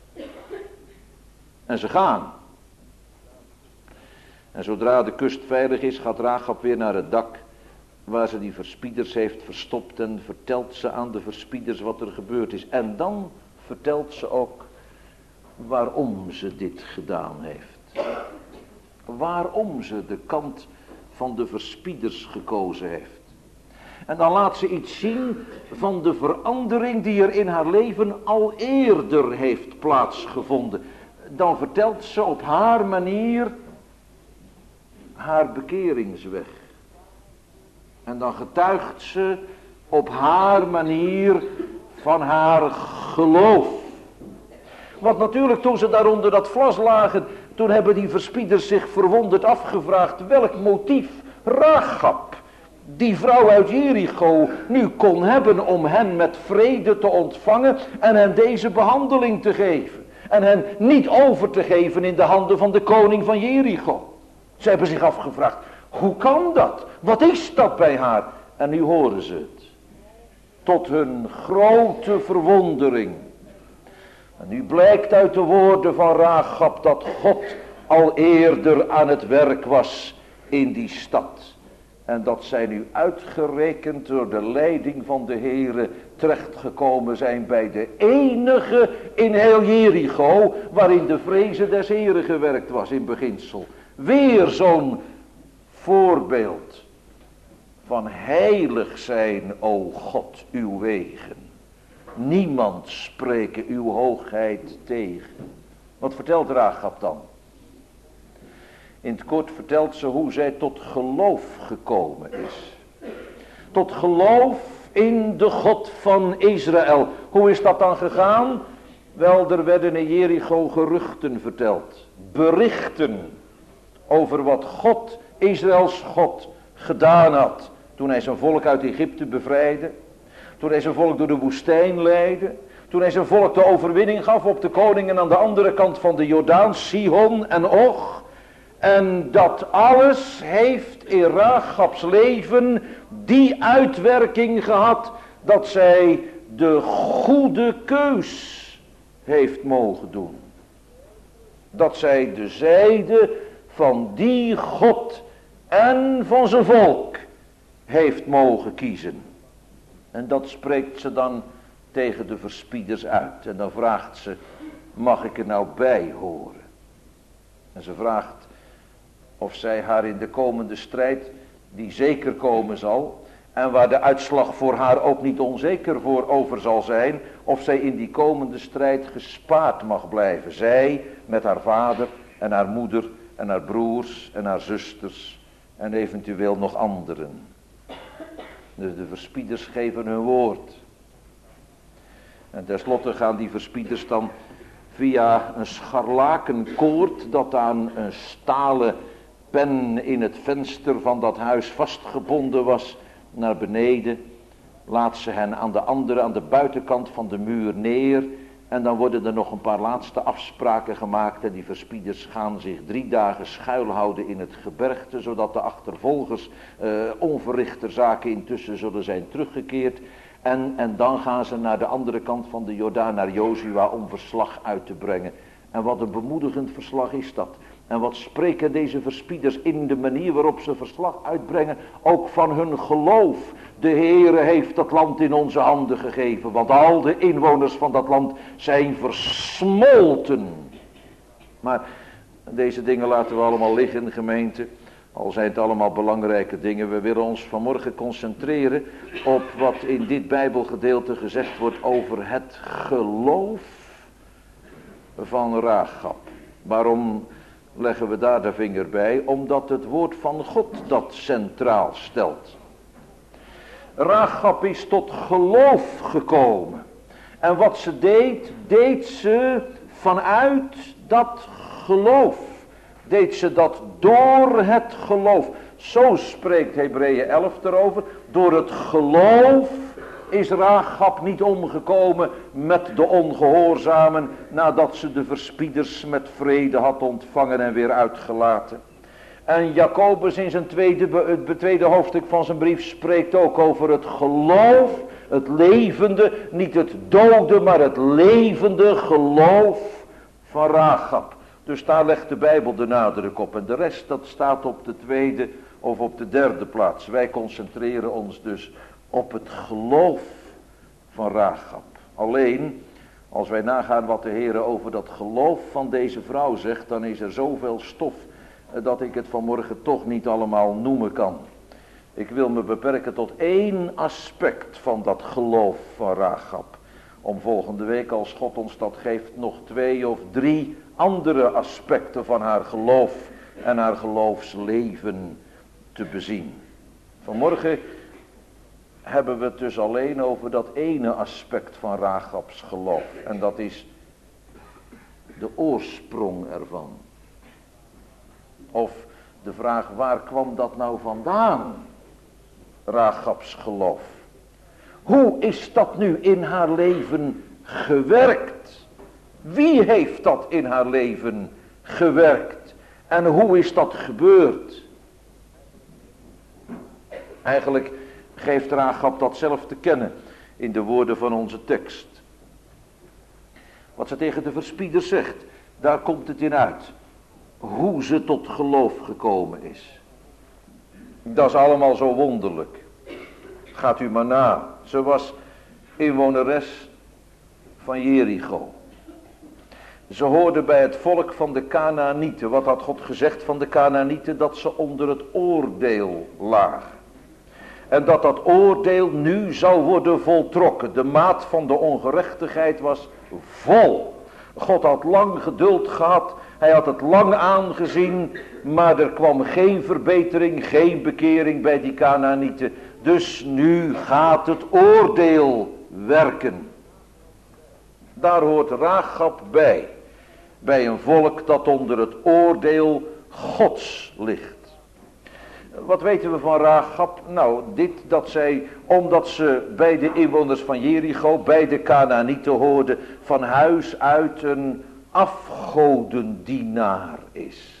[SPEAKER 1] En ze gaan. En zodra de kust veilig is, gaat Rachab weer naar het dak waar ze die verspieders heeft verstopt en vertelt ze aan de verspieders wat er gebeurd is. En dan vertelt ze ook waarom ze dit gedaan heeft. Waarom ze de kant van de verspieders gekozen heeft. En dan laat ze iets zien van de verandering die er in haar leven al eerder heeft plaatsgevonden. Dan vertelt ze op haar manier haar bekeringsweg. En dan getuigt ze op haar manier van haar geloof. Want natuurlijk toen ze daar onder dat vlas lagen, toen hebben die verspieders zich verwonderd afgevraagd welk motief Rachab, die vrouw uit Jericho, nu kon hebben om hen met vrede te ontvangen en hen deze behandeling te geven.
[SPEAKER 2] en hen niet over te geven in de handen van de koning van Jericho. Ze hebben zich afgevraagd, hoe kan dat? Wat is dat bij haar? En nu horen ze het. Tot hun grote verwondering. En nu blijkt uit de woorden van Rachab dat God al eerder aan het werk was in die stad. En dat zij nu uitgerekend door de leiding van de Heere terechtgekomen zijn bij de enige in heel Jericho waarin de vreze des Heeren gewerkt was in beginsel. Weer zo'n voorbeeld van heilig zijn, o God, uw wegen. Niemand spreken uw hoogheid tegen. Wat vertelt Rachab dan? In het kort vertelt ze hoe zij tot geloof gekomen is. Tot geloof in de God van Israël. Hoe is dat dan gegaan? Wel, er werden in Jericho geruchten verteld. Berichten over wat God, Israëls God, gedaan had. Toen hij zijn volk uit Egypte bevrijdde. Toen hij zijn volk door de woestijn leidde. Toen hij zijn volk de overwinning gaf op de koningen aan de andere kant van de Jordaan, Sihon en Og. En dat alles heeft in Rachabs leven die uitwerking gehad dat zij de goede keus heeft mogen doen. Dat zij de zijde van die God en van zijn volk heeft mogen kiezen. En dat spreekt ze dan tegen de verspieders uit. En dan vraagt ze, mag ik er nou bij horen? En ze vraagt of zij haar in de komende strijd, die zeker komen zal, en waar de uitslag voor haar ook niet onzeker voor over zal zijn, of zij in die komende strijd gespaard mag blijven. Zij met haar vader en haar moeder en haar broers en haar zusters en eventueel nog anderen. Dus de verspieders geven hun woord. En tenslotte gaan die verspieders dan via een scharlakenkoord dat aan een stalen pen in het venster van dat huis vastgebonden was naar beneden. Laat ze hen aan de buitenkant van de muur neer. En dan worden er nog een paar laatste afspraken gemaakt. En die verspieders gaan zich 3 dagen schuilhouden in het gebergte. Zodat de achtervolgers onverrichter zaken intussen zullen zijn teruggekeerd. En dan gaan ze naar de andere kant van de Jordaan, naar Jozua, om verslag uit te brengen. En wat een bemoedigend verslag is dat. En wat spreken deze verspieders in de manier waarop ze verslag uitbrengen, ook van hun geloof. De Heere heeft dat land in onze handen gegeven, want al de inwoners van dat land zijn versmolten. Maar deze dingen laten we allemaal liggen, gemeente. Al zijn het allemaal belangrijke dingen. We willen ons vanmorgen concentreren op wat in dit Bijbelgedeelte gezegd wordt over het geloof van Rachab. Waarom leggen we daar de vinger bij? Omdat het woord van God dat centraal stelt. Rachab is tot geloof gekomen. En wat ze deed ze vanuit dat geloof. Deed ze dat door het geloof. Zo spreekt Hebreeën 11 erover. Door het geloof is Rachab niet omgekomen met de ongehoorzamen, nadat ze de verspieders met vrede had ontvangen en weer uitgelaten. En Jacobus in zijn tweede hoofdstuk van zijn brief spreekt ook over het geloof, het levende, niet het dode, maar het levende geloof van Rachab. Dus daar legt de Bijbel de nadruk op. En de rest dat staat op de tweede of op de derde plaats. Wij concentreren ons dus op het geloof van Rachab. Alleen, als wij nagaan wat de Heer over dat geloof van deze vrouw zegt, dan is er zoveel stof dat ik het vanmorgen toch niet allemaal noemen kan. Ik wil me beperken tot 1 aspect van dat geloof van Rachab. Om volgende week, als God ons dat geeft, nog 2 of 3 andere aspecten van haar geloof en haar geloofsleven te bezien. Vanmorgen hebben we het dus alleen over dat ene aspect van Rachabs geloof. En dat is de oorsprong ervan. Of de vraag, waar kwam dat nou vandaan? Rachabs geloof. Hoe is dat nu in haar leven gewerkt? Wie heeft dat in haar leven gewerkt? En hoe is dat gebeurd? Eigenlijk geeft Rahab dat zelf te kennen in de woorden van onze tekst. Wat ze tegen de verspieder zegt, daar komt het in uit. Hoe ze tot geloof gekomen is. Dat is allemaal zo wonderlijk. Gaat u maar na. Ze was inwoneres van Jericho. Ze hoorde bij het volk van de Kanaanieten. Wat had God gezegd van de Kanaanieten? Dat ze onder het oordeel lagen. En dat dat oordeel nu zou worden voltrokken. De maat van de ongerechtigheid was vol. God had lang geduld gehad. Hij had het lang aangezien. Maar er kwam geen verbetering, geen bekering bij die Kanaanieten. Dus nu gaat het oordeel werken. Daar hoort Rahab bij. Bij een volk dat onder het oordeel Gods ligt. Wat weten we van Rahab? Nou, dit dat zij, omdat ze bij de inwoners van Jericho, bij de Kanaanieten hoorde, van huis uit een afgodendienaar is.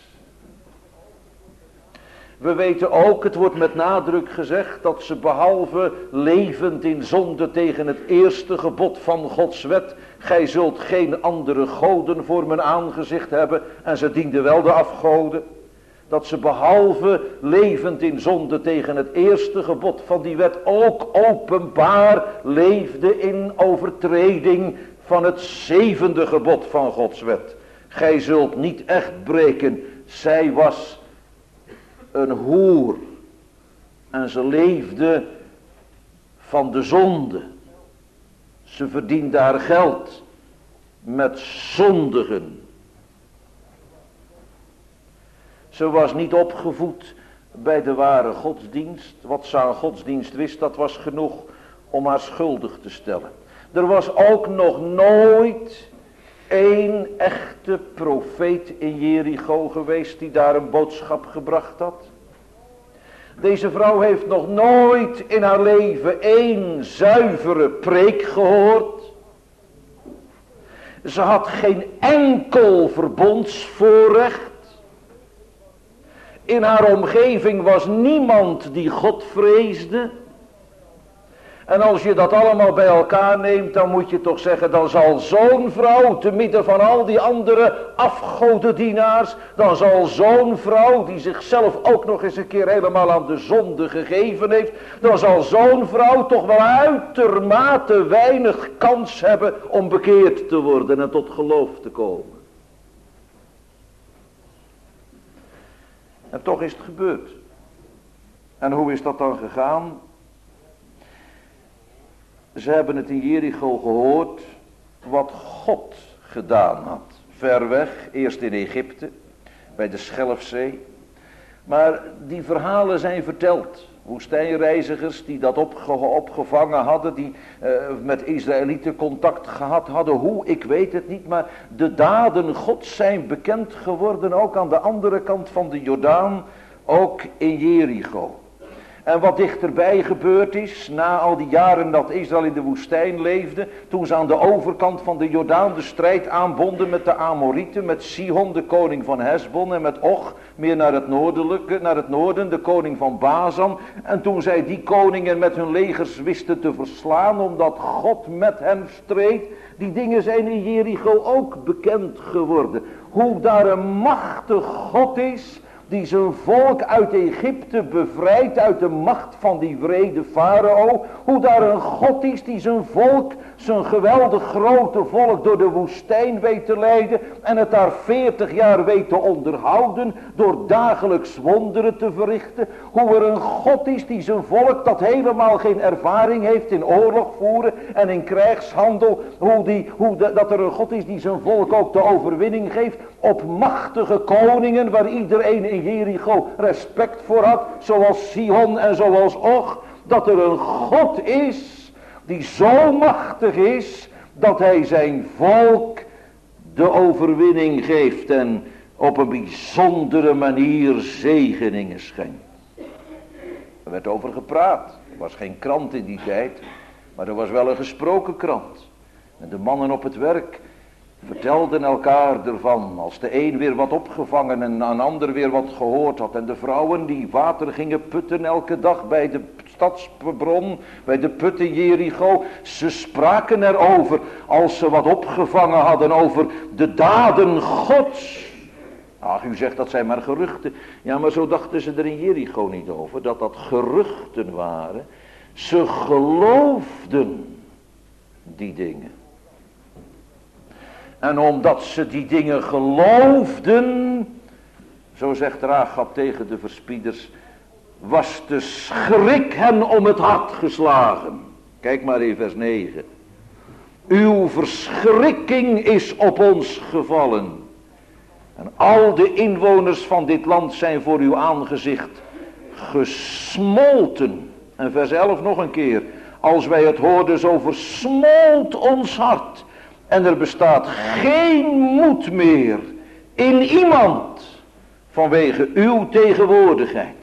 [SPEAKER 2] We weten ook, het wordt met nadruk gezegd, dat ze behalve levend in zonde tegen het eerste gebod van Gods wet, gij zult geen andere goden voor mijn aangezicht hebben, en ze dienden wel de afgoden. Dat ze behalve levend in zonde tegen het eerste gebod van die wet ook openbaar leefde in overtreding van het zevende gebod van Gods wet. Gij zult niet echt breken. Zij was een hoer en ze leefde van de zonde. Ze verdiende haar geld met zondigen. Ze was niet opgevoed bij de ware godsdienst. Wat ze aan godsdienst wist, dat was genoeg om haar schuldig te stellen. Er was ook nog nooit één echte profeet in Jericho geweest die daar een boodschap gebracht had. Deze vrouw heeft nog nooit in haar leven één zuivere preek gehoord. Ze had geen enkel verbondsvoorrecht. In haar omgeving was niemand die God vreesde. En als je dat allemaal bij elkaar neemt, dan moet je toch zeggen, dan zal zo'n vrouw, te midden van al die andere afgodendienaars, dan zal zo'n vrouw, die zichzelf ook nog eens een keer helemaal aan de zonde gegeven heeft, dan zal zo'n vrouw toch wel uitermate weinig kans hebben om bekeerd te worden en tot geloof te komen. En toch is het gebeurd. En hoe is dat dan gegaan? Ze hebben het in Jericho gehoord wat God gedaan had. Ver weg, eerst in Egypte, bij de Schelfzee. Maar die verhalen zijn verteld. Woestijnreizigers die dat opgevangen hadden, die met Israëlieten contact gehad hadden. Hoe, ik weet het niet, maar de daden Gods zijn bekend geworden ook aan de andere kant van de Jordaan, ook in Jericho. En wat dichterbij gebeurd is, na al die jaren dat Israël in de woestijn leefde, toen ze aan de overkant van de Jordaan de strijd aanbonden met de Amorieten, met Sihon, de koning van Hesbon, en met Och, meer naar het noorden, de koning van Bazan. En toen zij die koningen met hun legers wisten te verslaan, omdat God met hen streed, die dingen zijn in Jericho ook bekend geworden. Hoe daar een machtig God is, die zijn volk uit Egypte bevrijdt uit de macht van die wrede farao. Hoe daar een God is die zijn volk, zijn geweldig grote volk door de woestijn weet te leiden. En het daar 40 jaar weet te onderhouden door dagelijks wonderen te verrichten. Hoe er een God is die zijn volk dat helemaal geen ervaring heeft in oorlog voeren en in krijgshandel. Dat er een God is die zijn volk ook de overwinning geeft op machtige koningen waar iedereen in Jericho respect voor had, zoals Sihon en zoals Och, dat er een God is die zo machtig is dat hij zijn volk de overwinning geeft en op een bijzondere manier zegeningen schenkt. Er werd over gepraat. Er was geen krant in die tijd, maar er was wel een gesproken krant. En de mannen op het werk, vertelden elkaar ervan, als de een weer wat opgevangen en een ander weer wat gehoord had. En de vrouwen die water gingen putten elke dag bij de stadsbron, bij de put in Jericho. Ze spraken erover, als ze wat opgevangen hadden over de daden Gods. Ach, u zegt dat zijn maar geruchten. Ja, maar zo dachten ze er in Jericho niet over, dat dat geruchten waren. Ze geloofden die dingen. En omdat ze die dingen geloofden, zo zegt Rahab tegen de verspieders, was de schrik hen om het hart geslagen. Kijk maar in vers 9. Uw verschrikking is op ons gevallen. En al de inwoners van dit land zijn voor uw aangezicht gesmolten. En vers 11 nog een keer. Als wij het hoorden, zo versmolt ons hart. En er bestaat geen moed meer in iemand vanwege uw tegenwoordigheid.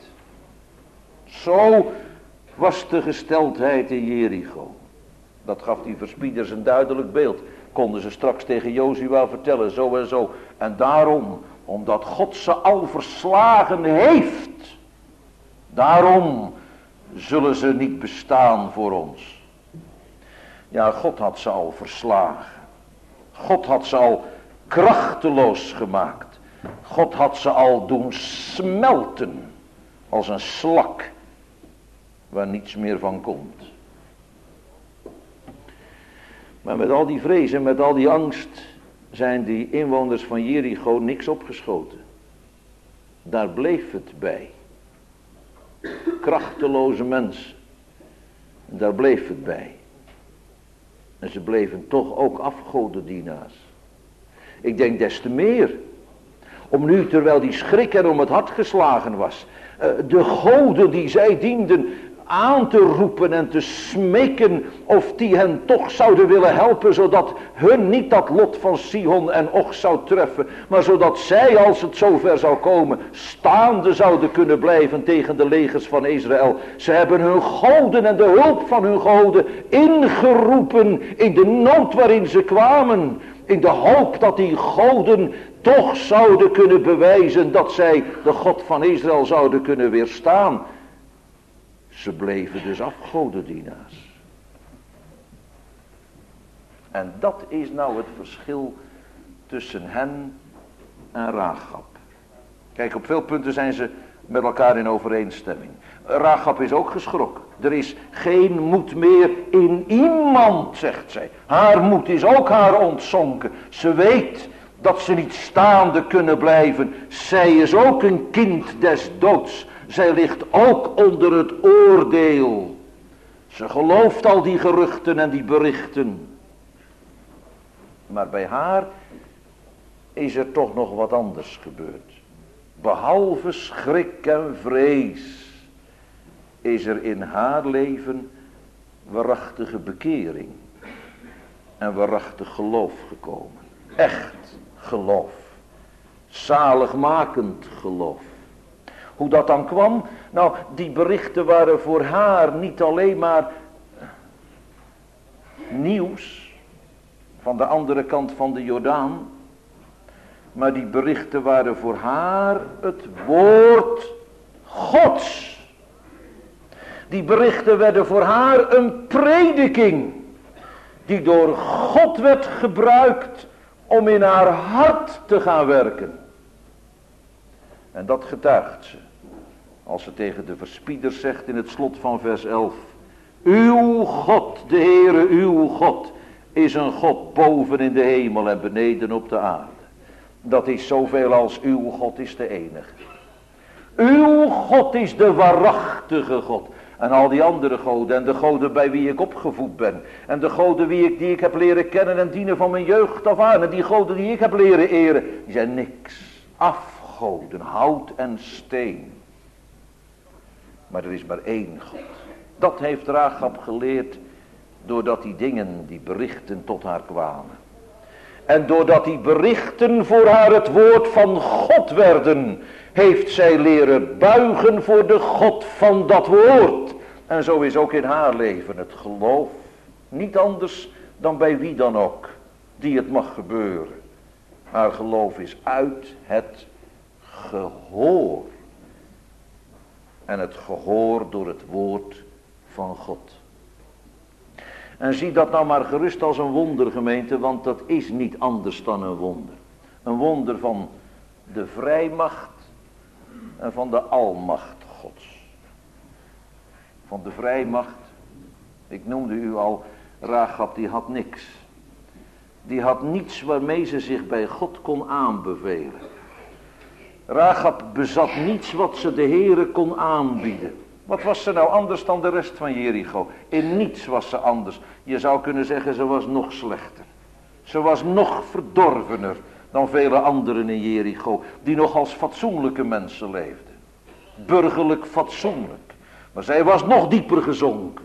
[SPEAKER 2] Zo was de gesteldheid in Jericho. Dat gaf die verspieders een duidelijk beeld. Konden ze straks tegen Jozua vertellen, zo en zo. En daarom, omdat God ze al verslagen heeft, daarom zullen ze niet bestaan voor ons. Ja, God had ze al verslagen. God had ze al krachteloos gemaakt. God had ze al doen smelten als een slak waar niets meer van komt. Maar met al die vrees en met al die angst zijn die inwoners van Jericho niks opgeschoten. Daar bleef het bij. Krachteloze mensen. Daar bleef het bij. En ze bleven toch ook afgodendienaars. Ik denk des te meer. Om nu, terwijl die schrik er om het hart geslagen was, de goden die zij dienden aan te roepen en te smeken of die hen toch zouden willen helpen, zodat hun niet dat lot van Sihon en Och zou treffen, maar zodat zij, als het zover zou komen, staande zouden kunnen blijven tegen de legers van Israël. Ze hebben hun goden en de hulp van hun goden ingeroepen in de nood waarin ze kwamen, in de hoop dat die goden toch zouden kunnen bewijzen dat zij de God van Israël zouden kunnen weerstaan. Ze bleven dus afgodendienaars. En dat is nou het verschil tussen hen en Rahab. Kijk, op veel punten zijn ze met elkaar in overeenstemming. Rahab is ook geschrokken. Er is geen moed meer in iemand, zegt zij. Haar moed is ook haar ontzonken. Ze weet dat ze niet staande kunnen blijven. Zij is ook een kind des doods. Zij ligt ook onder het oordeel. Ze gelooft al die geruchten en die berichten. Maar bij haar is er toch nog wat anders gebeurd. Behalve schrik en vrees is er in haar leven waarachtige bekering en waarachtig geloof gekomen. Echt geloof. Zaligmakend geloof. Hoe dat dan kwam? Nou, die berichten waren voor haar niet alleen maar nieuws van de andere kant van de Jordaan, maar die berichten waren voor haar het woord Gods. Die berichten werden voor haar een prediking die door God werd gebruikt om in haar hart te gaan werken. En dat getuigt ze. Als ze tegen de verspieders zegt in het slot van vers 11. Uw God, de Heere, uw God, is een God boven in de hemel en beneden op de aarde. Dat is zoveel als uw God is de enige. Uw God is de waarachtige God. En al die andere goden en de goden bij wie ik opgevoed ben. En de goden die ik heb leren kennen en dienen van mijn jeugd af aan. En die goden die ik heb leren eren, die zijn niks. Afgoden, hout en steen. Maar er is maar één God. Dat heeft Rahab geleerd doordat die dingen, die berichten tot haar kwamen. En doordat die berichten voor haar het woord van God werden, heeft zij leren buigen voor de God van dat woord. En zo is ook in haar leven het geloof niet anders dan bij wie dan ook. die het mag gebeuren. Haar geloof is uit het gehoor. En het gehoor door het woord van God. En zie dat nou maar gerust als een wonder, gemeente, want dat is niet anders dan een wonder. Een wonder van de vrijmacht en van de almacht Gods. Van de vrijmacht, ik noemde u al, Rahab die had niks. Die had niets waarmee ze zich bij God kon aanbevelen. Rahab bezat niets wat ze de Heere kon aanbieden. Wat was ze nou anders dan de rest van Jericho? In niets was ze anders. Je zou kunnen zeggen, ze was nog slechter. Ze was nog verdorvener dan vele anderen in Jericho, die nog als fatsoenlijke mensen leefden. Burgerlijk fatsoenlijk. Maar zij was nog dieper gezonken.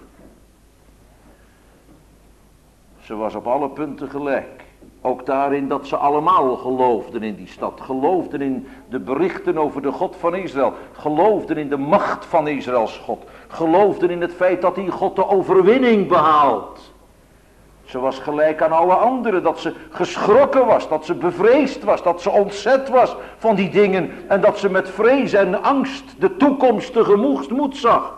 [SPEAKER 2] Ze was op alle punten gelijk. Ook daarin dat ze allemaal geloofden in die stad. Geloofden in de berichten over de God van Israël. Geloofden in de macht van Israëls God. Geloofden in het feit dat die God de overwinning behaalt. Ze was gelijk aan alle anderen. Dat ze geschrokken was. Dat ze bevreesd was. Dat ze ontzet was van die dingen. En dat ze met vrees en angst de toekomst tegemoet zag.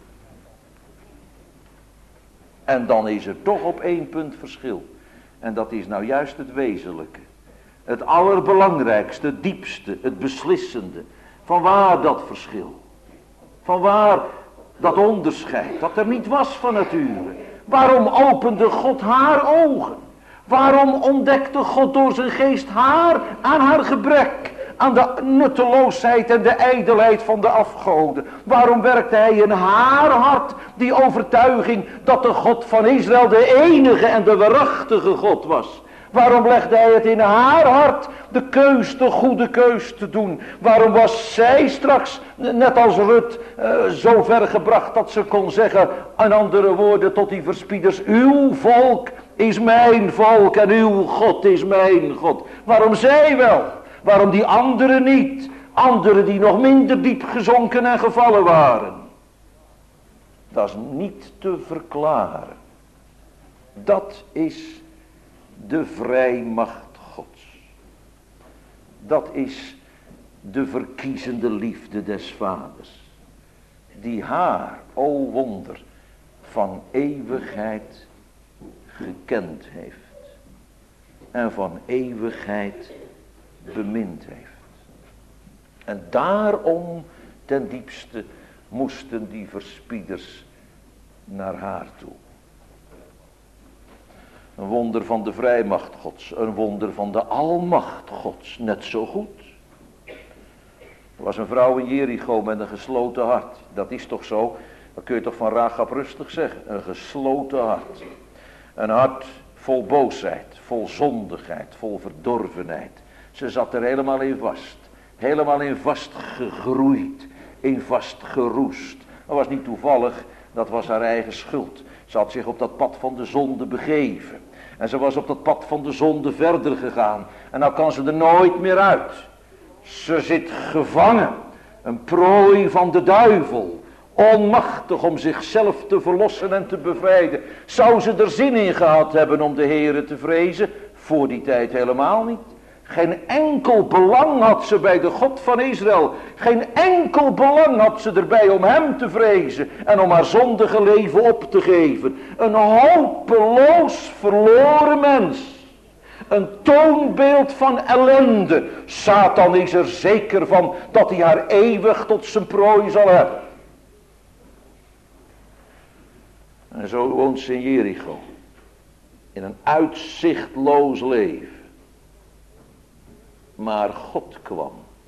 [SPEAKER 2] En dan is er toch op één punt verschil. En dat is nou juist het wezenlijke. Het allerbelangrijkste, het diepste, het beslissende. Vanwaar dat verschil? Vanwaar dat onderscheid dat er niet was van nature? Waarom opende God haar ogen? Waarom ontdekte God door zijn geest haar aan haar gebrek? Aan de nutteloosheid en de ijdelheid van de afgoden. Waarom werkte hij in haar hart die overtuiging dat de God van Israël de enige en de waarachtige God was? Waarom legde hij het in haar hart de goede keus te doen? Waarom was zij straks, net als Rut, zo ver gebracht dat ze kon zeggen, in andere woorden tot die verspieders, uw volk is mijn volk en uw God is mijn God. Waarom zij wel? Waarom die anderen niet? Anderen die nog minder diep gezonken en gevallen waren. Dat is niet te verklaren. Dat is de vrijmacht Gods. Dat is de verkiezende liefde des Vaders. Die haar, o wonder, van eeuwigheid gekend heeft. En van eeuwigheid bemind heeft. En daarom ten diepste moesten die verspieders naar haar toe. Een wonder van de vrijmacht Gods, een wonder van de almacht Gods, net zo goed. Er was een vrouw in Jericho met een gesloten hart. Dat is toch zo? Dat kun je toch van Rahab rustig zeggen. Een gesloten hart. Een hart vol boosheid, vol zondigheid, vol verdorvenheid. Ze zat er helemaal in vast. Helemaal in vast gegroeid. In vast geroest. Dat was niet toevallig. Dat was haar eigen schuld. Ze had zich op dat pad van de zonde begeven. En ze was op dat pad van de zonde verder gegaan. En nou kan ze er nooit meer uit. Ze zit gevangen. Een prooi van de duivel. Onmachtig om zichzelf te verlossen en te bevrijden. Zou ze er zin in gehad hebben om de Heere te vrezen? Voor die tijd helemaal niet. Geen enkel belang had ze bij de God van Israël. Geen enkel belang had ze erbij om hem te vrezen. En om haar zondige leven op te geven. Een hopeloos verloren mens. Een toonbeeld van ellende. Satan is er zeker van dat hij haar eeuwig tot zijn prooi zal hebben. En zo woont ze in Jericho. In een uitzichtloos leven. Maar God kwam.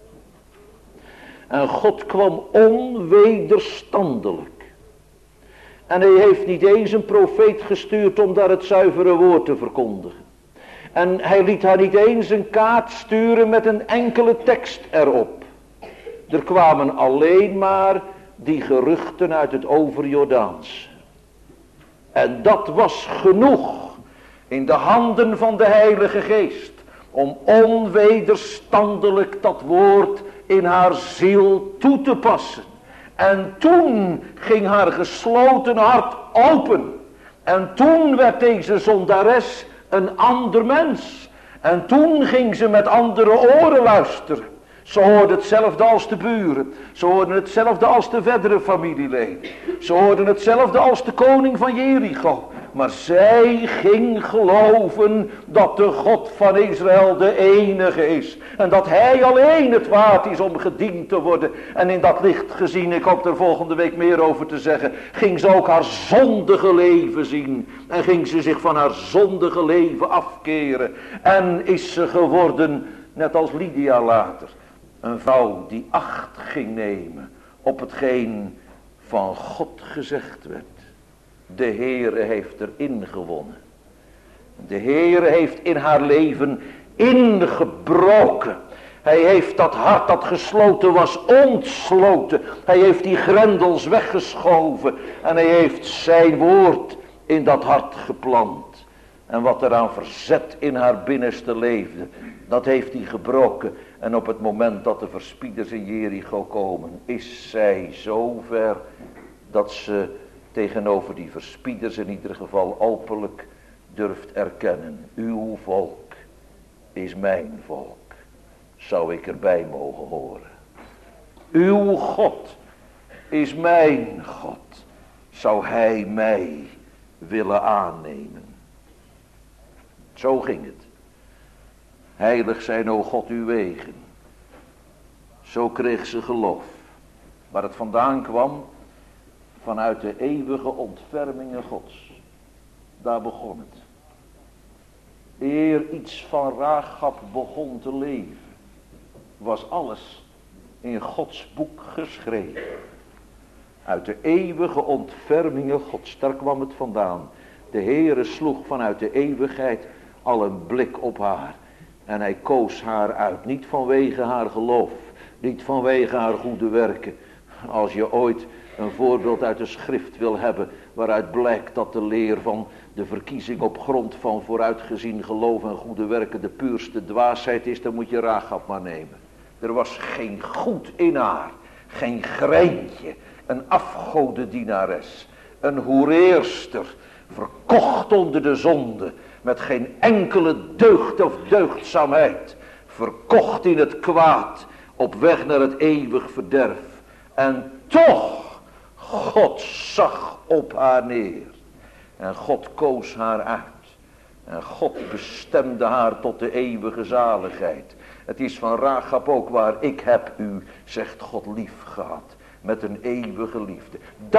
[SPEAKER 2] En God kwam onwederstandelijk. En hij heeft niet eens een profeet gestuurd om daar het zuivere woord te verkondigen. En hij liet haar niet eens een kaart sturen met een enkele tekst erop. Er kwamen alleen maar die geruchten uit het overjordaans. En dat was genoeg in de handen van de Heilige Geest. Om onwederstandelijk dat woord in haar ziel toe te passen. En toen ging haar gesloten hart open. En toen werd deze zondares een ander mens. En toen ging ze met andere oren luisteren. Ze hoorden hetzelfde als de buren. Ze hoorden hetzelfde als de verdere familieleden. Ze hoorden hetzelfde als de koning van Jericho. Maar zij ging geloven dat de God van Israël de enige is. En dat hij alleen het waard is om gediend te worden. En in dat licht gezien, ik hoop er volgende week meer over te zeggen, ging ze ook haar zondige leven zien. En ging ze zich van haar zondige leven afkeren. En is ze geworden, net als Lydia later, een vrouw die acht ging nemen op hetgeen van God gezegd werd. De Heere heeft erin gewonnen. De Heere heeft in haar leven ingebroken. Hij heeft dat hart dat gesloten was ontsloten. Hij heeft die grendels weggeschoven. En hij heeft zijn woord in dat hart geplant. En wat er aan verzet in haar binnenste leefde, dat heeft hij gebroken. En op het moment dat de verspieders in Jericho komen, is zij zo ver dat ze tegenover die verspieders in ieder geval openlijk durft erkennen. Uw volk is mijn volk. Zou ik erbij mogen horen. Uw God is mijn God. Zou hij mij willen aannemen. Zo ging het. Heilig zijn, o God, uw wegen. Zo kreeg ze geloof. Waar het vandaan kwam, vanuit de eeuwige ontfermingen Gods. Daar begon het. Eer iets van Rachab begon te leven, was alles in Gods boek geschreven. Uit de eeuwige ontfermingen Gods, daar kwam het vandaan. De Heere sloeg vanuit de eeuwigheid al een blik op haar. En hij koos haar uit, niet vanwege haar geloof, niet vanwege haar goede werken. Als je ooit een voorbeeld uit de schrift wil hebben, waaruit blijkt dat de leer van de verkiezing op grond van vooruitgezien geloof en goede werken de puurste dwaasheid is, dan moet je Rachab maar nemen. Er was geen goed in haar, geen greintje, een afgodendienares, een hoereerster, verkocht onder de zonde, met geen enkele deugd of deugdzaamheid, verkocht in het kwaad, op weg naar het eeuwig verderf. En toch, God zag op haar neer. En God koos haar uit. En God bestemde haar tot de eeuwige zaligheid. Het is van Rachab ook waar: ik heb u, zegt God, lief gehad. Met een eeuwige liefde.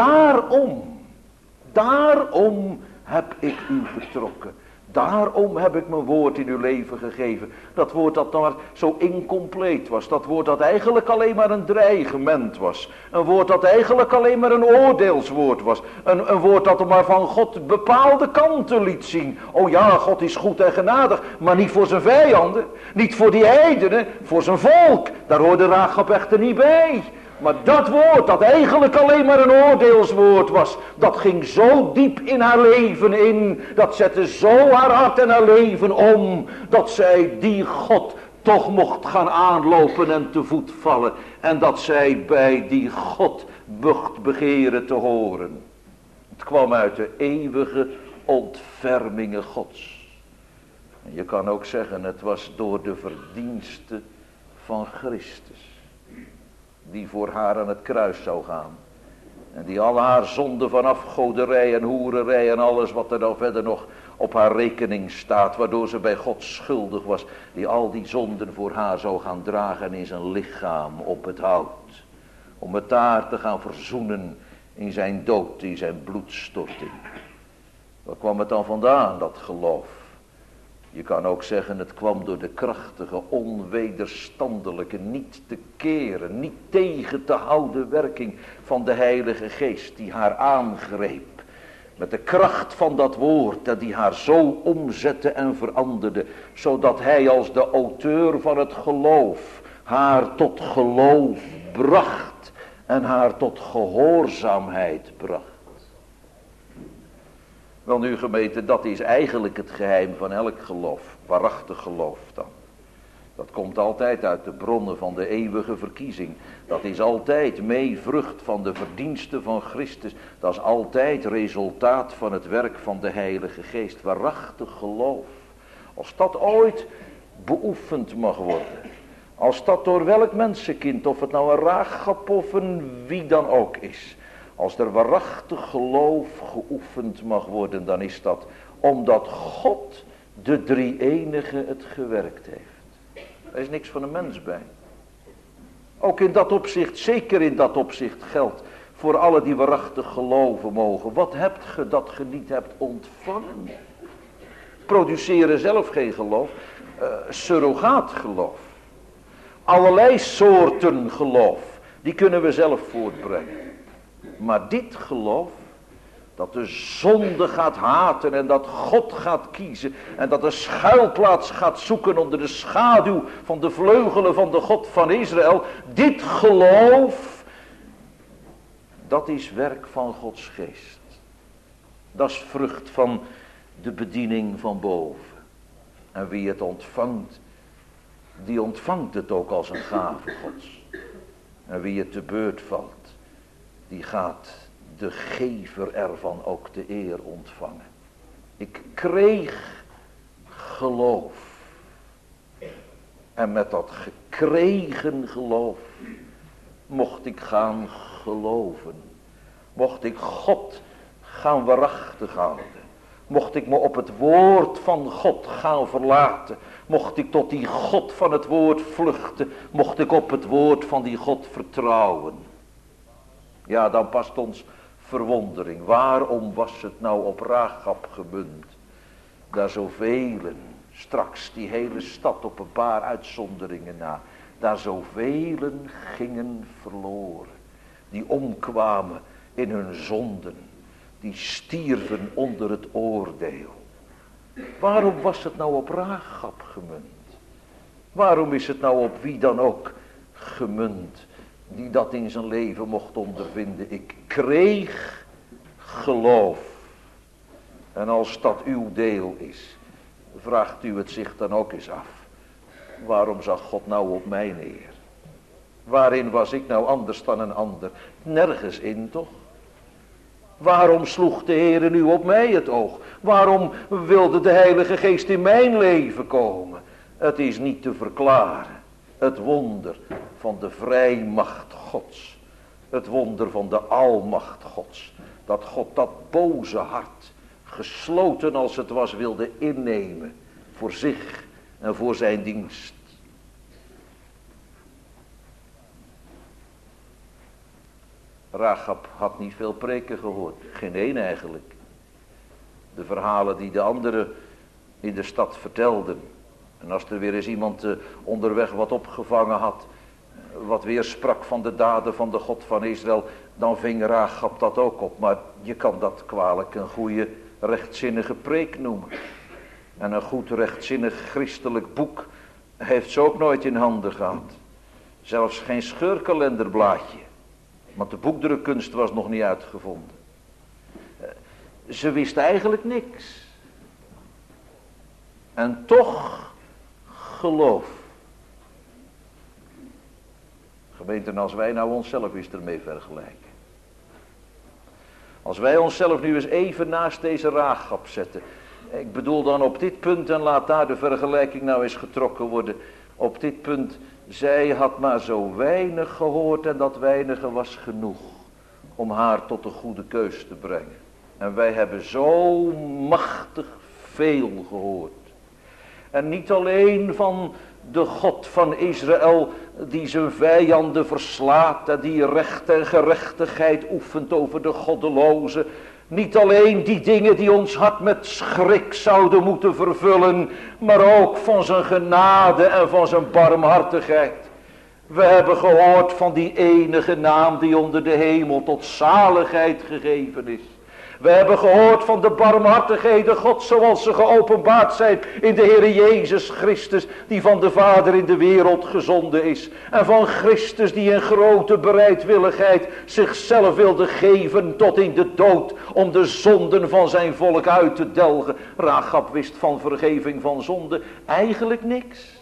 [SPEAKER 2] Daarom heb ik u getrokken. Daarom heb ik mijn woord in uw leven gegeven. Dat woord dat maar zo incompleet was. Dat woord dat eigenlijk alleen maar een dreigement was. Een woord dat eigenlijk alleen maar een oordeelswoord was. Een woord dat maar van God bepaalde kanten liet zien. Oh ja, God is goed en genadig. Maar niet voor zijn vijanden. Niet voor die heidenen. Voor zijn volk. Daar hoorde Rachab echter niet bij. Maar dat woord dat eigenlijk alleen maar een oordeelswoord was, dat ging zo diep in haar leven in, dat zette zo haar hart en haar leven om, dat zij die God toch mocht gaan aanlopen en te voet vallen. En dat zij bij die God mocht begeren te horen. Het kwam uit de eeuwige ontfermingen Gods. En je kan ook zeggen, het was door de verdienste van Christus, die voor haar aan het kruis zou gaan. En die al haar zonden van afgoderij en hoererij en alles wat er dan verder nog op haar rekening staat, waardoor ze bij God schuldig was, die al die zonden voor haar zou gaan dragen in zijn lichaam op het hout. Om het daar te gaan verzoenen in zijn dood, in zijn bloedstorting. Waar kwam het dan vandaan, dat geloof? Je kan ook zeggen, het kwam door de krachtige, onwederstandelijke, niet te keren, niet tegen te houden werking van de Heilige Geest die haar aangreep. Met de kracht van dat woord dat die haar zo omzette en veranderde, zodat hij als de auteur van het geloof haar tot geloof bracht en haar tot gehoorzaamheid bracht. Wel nu gemeente, dat is eigenlijk het geheim van elk geloof, waarachtig geloof dan. Dat komt altijd uit de bronnen van de eeuwige verkiezing. Dat is altijd meevrucht van de verdiensten van Christus. Dat is altijd resultaat van het werk van de Heilige Geest. Waarachtig geloof Als dat ooit beoefend mag worden. Als dat door welk mensenkind, of het nou een Rachab of een wie dan ook is. Als er waarachtig geloof geoefend mag worden, dan is dat omdat God, de drie-enige, het gewerkt heeft. Er is niks van een mens bij. Ook in dat opzicht, zeker in dat opzicht geldt voor alle die waarachtig geloven mogen. Wat hebt ge dat ge niet hebt ontvangen? Produceren zelf geen geloof, surrogaatgeloof. Allerlei soorten geloof, die kunnen we zelf voortbrengen. Maar dit geloof, dat de zonde gaat haten en dat God gaat kiezen en dat de schuilplaats gaat zoeken onder de schaduw van de vleugelen van de God van Israël. Dit geloof, dat is werk van Gods geest. Dat is vrucht van de bediening van boven. En wie het ontvangt, die ontvangt het ook als een gave Gods. En wie het te beurt valt, die gaat de gever ervan ook de eer ontvangen. Ik kreeg geloof. En met dat gekregen geloof mocht ik gaan geloven. Mocht ik God gaan waarachtig houden. Mocht ik me op het woord van God gaan verlaten. Mocht ik tot die God van het woord vluchten. Mocht ik op het woord van die God vertrouwen. Ja, dan past ons verwondering. Waarom was het nou op Rachab gemunt? Daar zoveel, straks die hele stad op een paar uitzonderingen na. Daar zoveel gingen verloren. Die omkwamen in hun zonden. Die stierven onder het oordeel. Waarom was het nou op Rachab gemunt? Waarom is het nou op wie dan ook gemunt? Die dat in zijn leven mocht ondervinden. Ik kreeg geloof. En als dat uw deel is, vraagt u het zich dan ook eens af. Waarom zag God nou op mij neer? Waarin was ik nou anders dan een ander? Nergens in toch? Waarom sloeg de Heer nu op mij het oog? Waarom wilde de Heilige Geest in mijn leven komen? Het is niet te verklaren. Het wonder van de vrijmacht Gods. Het wonder van de almacht Gods. Dat God dat boze hart, gesloten als het was, wilde innemen. Voor zich en voor zijn dienst. Rachab had niet veel preken gehoord. Geen één eigenlijk. De verhalen die de anderen in de stad vertelden. En als er weer eens iemand onderweg wat opgevangen had. Wat weer sprak van de daden van de God van Israël. Dan ving Rachab dat ook op. Maar je kan dat kwalijk een goede rechtzinnige preek noemen. En een goed rechtzinnig christelijk boek heeft ze ook nooit in handen gehad. Zelfs geen scheurkalenderblaadje. Want de boekdrukkunst was nog niet uitgevonden. Ze wist eigenlijk niks. En toch geloof. Gemeente, als wij nou onszelf eens ermee vergelijken. Als wij onszelf nu eens even naast deze Rachab zetten. Ik bedoel dan op dit punt, en laat daar de vergelijking nou eens getrokken worden. Op dit punt, zij had maar zo weinig gehoord en dat weinige was genoeg. Om haar tot de goede keus te brengen. En wij hebben zo machtig veel gehoord. En niet alleen van de God van Israël die zijn vijanden verslaat en die recht en gerechtigheid oefent over de goddelozen. Niet alleen die dingen die ons hart met schrik zouden moeten vervullen, maar ook van zijn genade en van zijn barmhartigheid. We hebben gehoord van die enige naam die onder de hemel tot zaligheid gegeven is. We hebben gehoord van de barmhartigheden Gods zoals ze geopenbaard zijn in de Heer Jezus Christus die van de Vader in de wereld gezonden is. En van Christus die in grote bereidwilligheid zichzelf wilde geven tot in de dood om de zonden van zijn volk uit te delgen. Rachab wist van vergeving van zonde eigenlijk niks.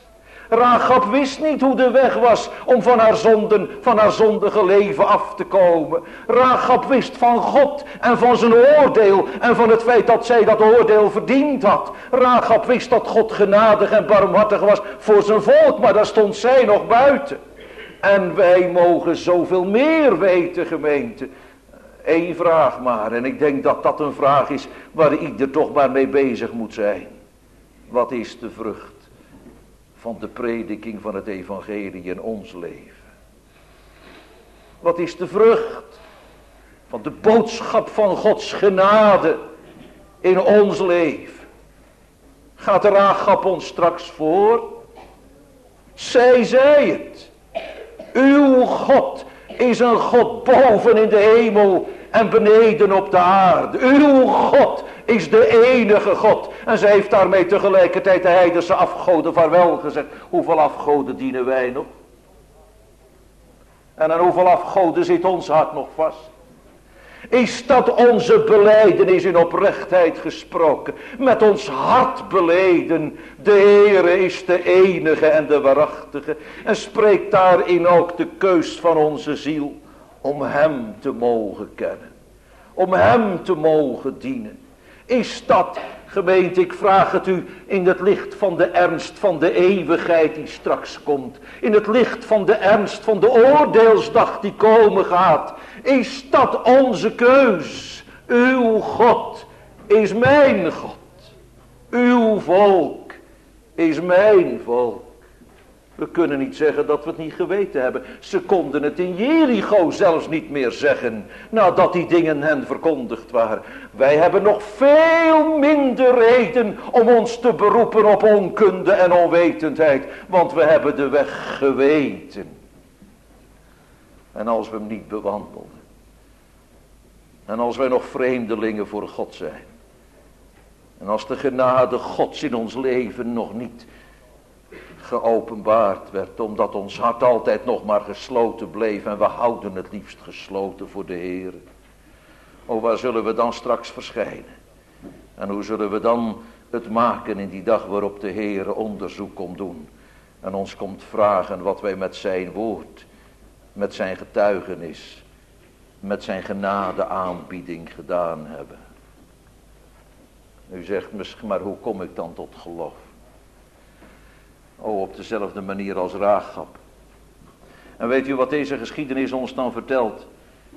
[SPEAKER 2] Rahab wist niet hoe de weg was om van haar zondige leven af te komen. Rahab wist van God en van zijn oordeel en van het feit dat zij dat oordeel verdiend had. Rahab wist dat God genadig en barmhartig was voor zijn volk, maar daar stond zij nog buiten. En wij mogen zoveel meer weten, gemeente. Eén vraag maar, en ik denk dat dat een vraag is waar ieder toch maar mee bezig moet zijn. Wat is de vrucht van de prediking van het evangelie in ons leven? Wat is de vrucht van de boodschap van Gods genade in ons leven? Gaat de Rahab ons straks voor? Zij zei het. Uw God is een God boven in de hemel en beneden op de aarde. Uw God is de enige God. En zij heeft daarmee tegelijkertijd de heidense afgoden vaarwel gezegd. Hoeveel afgoden dienen wij nog? En aan hoeveel afgoden zit ons hart nog vast? Is dat onze belijdenis in oprechtheid gesproken? Met ons hart beleden. De Heere is de enige en de waarachtige. En spreekt daarin ook de keus van onze ziel. Om hem te mogen kennen. Om hem te mogen dienen. Is dat, gemeente, ik vraag het u, in het licht van de ernst van de eeuwigheid die straks komt. In het licht van de ernst van de oordeelsdag die komen gaat. Is dat onze keus? Uw God is mijn God. Uw volk is mijn volk. We kunnen niet zeggen dat we het niet geweten hebben. Ze konden het in Jericho zelfs niet meer zeggen, nadat die dingen hen verkondigd waren. Wij hebben nog veel minder reden om ons te beroepen op onkunde en onwetendheid, want we hebben de weg geweten. En als we hem niet bewandelden, en als wij nog vreemdelingen voor God zijn, en als de genade Gods in ons leven nog niet geopenbaard werd, omdat ons hart altijd nog maar gesloten bleef en we houden het liefst gesloten voor de Heer. O, waar zullen we dan straks verschijnen? En hoe zullen we dan het maken in die dag waarop de Heer onderzoek komt doen en ons komt vragen wat wij met zijn woord, met zijn getuigenis, met zijn genade aanbieding gedaan hebben? U zegt misschien, maar hoe kom ik dan tot geloof? O, op dezelfde manier als Rahab. En weet u wat deze geschiedenis ons dan vertelt?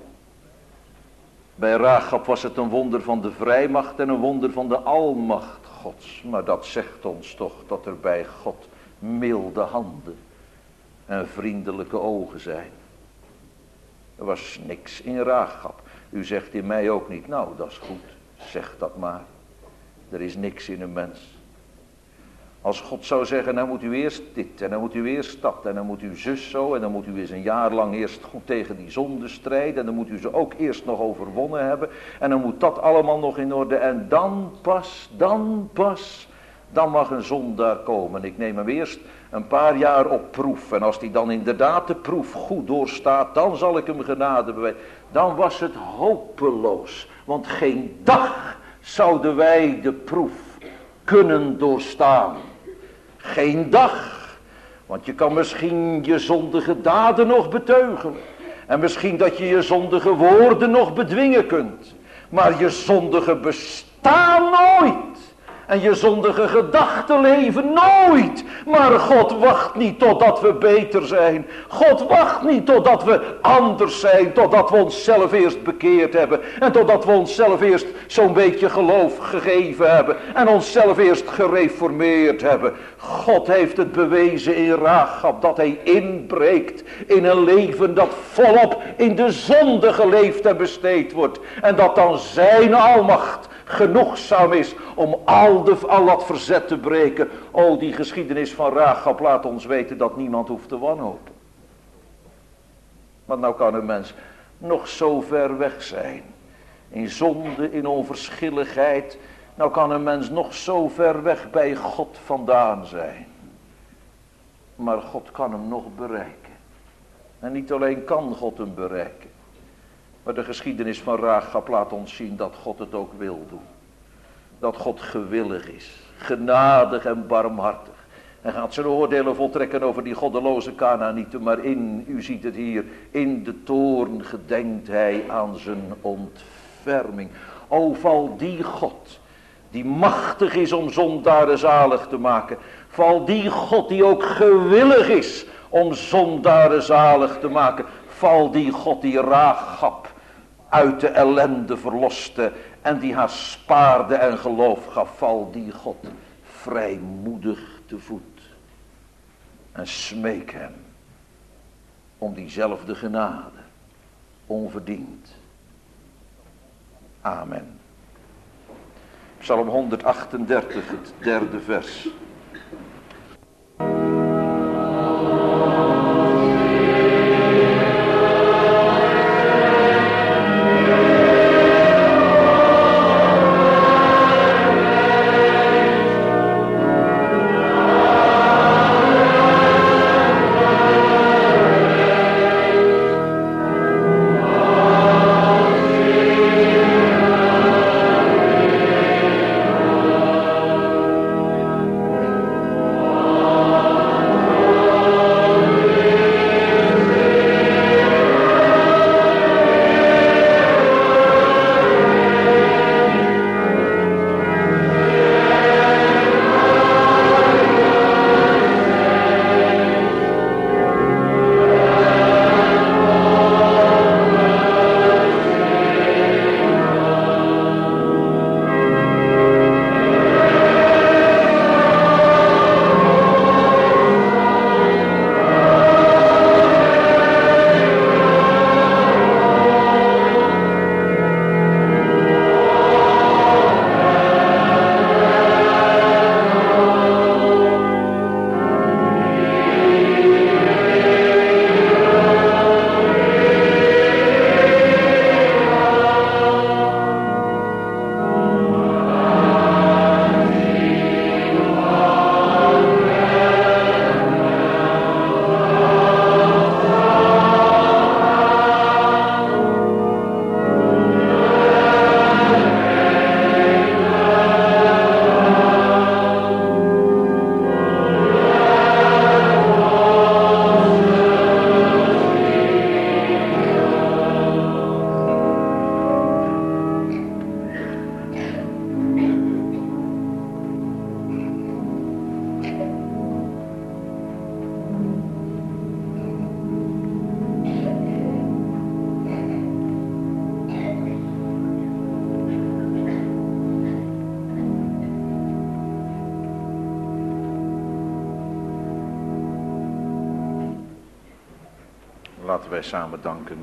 [SPEAKER 2] Bij Rahab was het een wonder van de vrijmacht en een wonder van de almacht Gods. Maar dat zegt ons toch dat er bij God milde handen en vriendelijke ogen zijn. Er was niks in Rahab. U zegt in mij ook niet, nou dat is goed, zeg dat maar. Er is niks in een mens. Als God zou zeggen, dan moet u eerst dit en dan moet u eerst dat en dan moet u zus zo en dan moet u eens een jaar lang eerst goed tegen die zonde strijden en dan moet u ze ook eerst nog overwonnen hebben en dan moet dat allemaal nog in orde en dan mag een zondaar komen. Ik neem hem eerst een paar jaar op proef en als die dan inderdaad de proef goed doorstaat, dan zal ik hem genade bewijzen. Dan was het hopeloos, want geen dag zouden wij de proef kunnen doorstaan. Geen dag. Want je kan misschien je zondige daden nog beteugelen. En misschien dat je je zondige woorden nog bedwingen kunt. Maar je zondige bestaan nooit. En je zondige gedachten leven nooit. Maar God wacht niet totdat we beter zijn. God wacht niet totdat we anders zijn. Totdat we onszelf eerst bekeerd hebben. En totdat we onszelf eerst zo'n beetje geloof gegeven hebben. En onszelf eerst gereformeerd hebben. God heeft het bewezen in Rahab. Dat hij inbreekt in een leven dat volop in de zonde geleefd en besteed wordt. En dat dan zijn almacht genoegzaam is om al dat verzet te breken. O, die geschiedenis van Rahab laat ons weten dat niemand hoeft te wanhopen. Want nou kan een mens nog zo ver weg zijn. In zonde, in onverschilligheid. Nou kan een mens nog zo ver weg bij God vandaan zijn. Maar God kan hem nog bereiken. En niet alleen kan God hem bereiken. Maar de geschiedenis van Rahab laat ons zien dat God het ook wil doen. Dat God gewillig is, genadig en barmhartig. En gaat zijn oordelen voltrekken over die goddeloze Kanaanieten. Maar u ziet het hier, in de toorn gedenkt hij aan zijn ontferming. O, val die God, die machtig is om zondaren zalig te maken. Val die God die ook gewillig is om zondaren zalig te maken. Val die God die Rahab uit de ellende verloste en die haar spaarde en geloof gaf. Val die God vrijmoedig te voet. En smeek hem om diezelfde genade, onverdiend. Amen. Psalm 138, het 3e vers. Laten wij samen danken.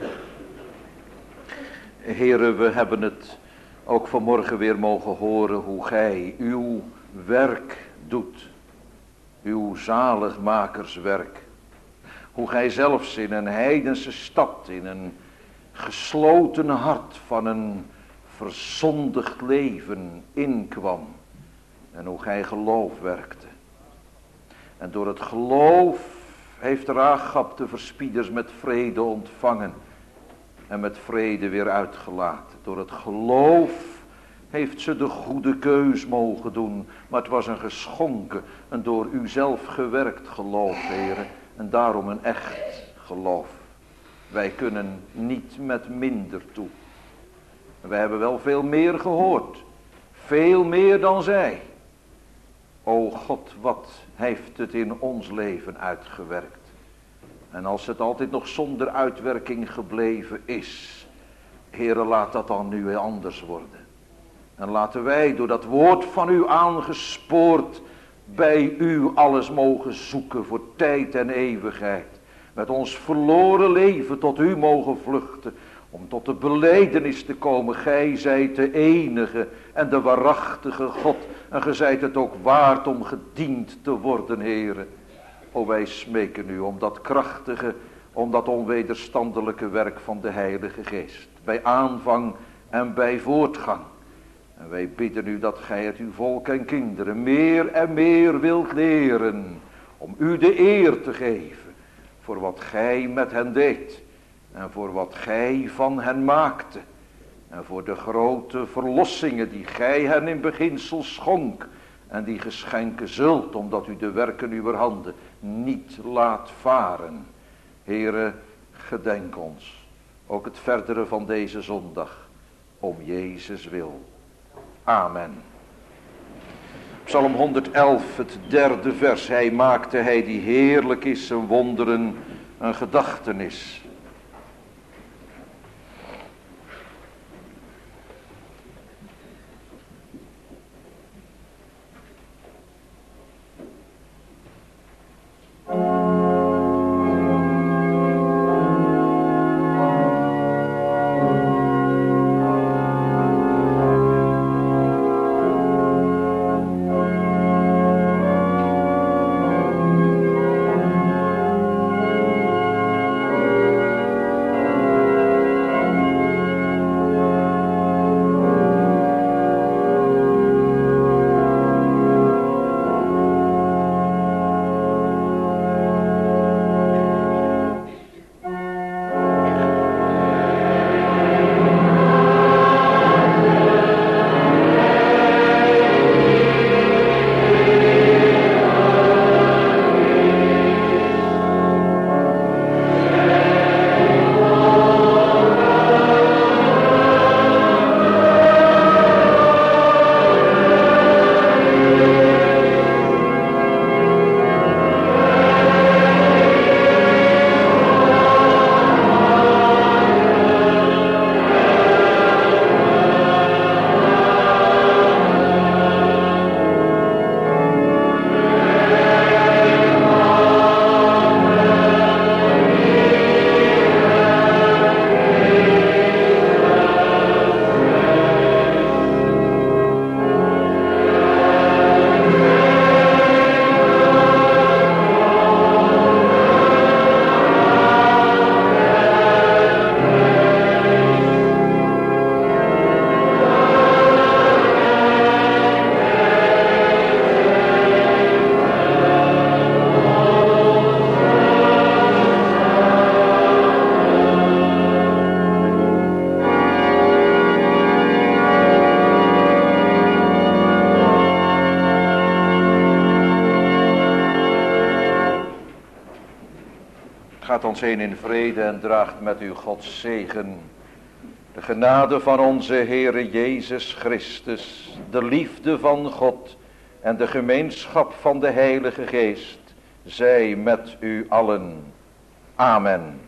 [SPEAKER 2] Heere, we hebben het ook vanmorgen weer mogen horen hoe gij uw werk doet. Uw zaligmakerswerk. Hoe gij zelfs in een heidense stad, in een gesloten hart van een verzondigd leven inkwam. En hoe gij geloof werkte. En door het geloof heeft Rahab de verspieders met vrede ontvangen en met vrede weer uitgelaten. Door het geloof heeft ze de goede keus mogen doen, maar het was een geschonken, een door u zelf gewerkt geloof, Heere, en daarom een echt geloof. Wij kunnen niet met minder toe. Wij hebben wel veel meer gehoord, veel meer dan zij. O God, wat heeft het in ons leven uitgewerkt. En als het altijd nog zonder uitwerking gebleven is, Heere, laat dat dan nu anders worden. En laten wij door dat woord van u aangespoord bij u alles mogen zoeken voor tijd en eeuwigheid. Met ons verloren leven tot u mogen vluchten. Om tot de belijdenis te komen, gij zijt de enige en de waarachtige God. En gij zijt het ook waard om gediend te worden, Heere. O, wij smeken u om dat krachtige, om dat onwederstandelijke werk van de Heilige Geest. Bij aanvang en bij voortgang. En wij bidden u dat gij het uw volk en kinderen meer en meer wilt leren. Om u de eer te geven voor wat gij met hen deed. En voor wat gij van hen maakte. En voor de grote verlossingen die gij hen in beginsel schonk.
[SPEAKER 1] en die geschenken zult, omdat u de werken uwer handen niet laat varen. Heere, gedenk ons, ook het verdere van deze zondag, om Jezus wil. Amen. Psalm 111, het 3e vers. Hij die heerlijk is zijn wonderen een gedachtenis. Gaat ons heen in vrede en draagt met u Gods zegen. De genade van onze Heere Jezus Christus, de liefde van God en de gemeenschap van de Heilige Geest, zij met u allen. Amen.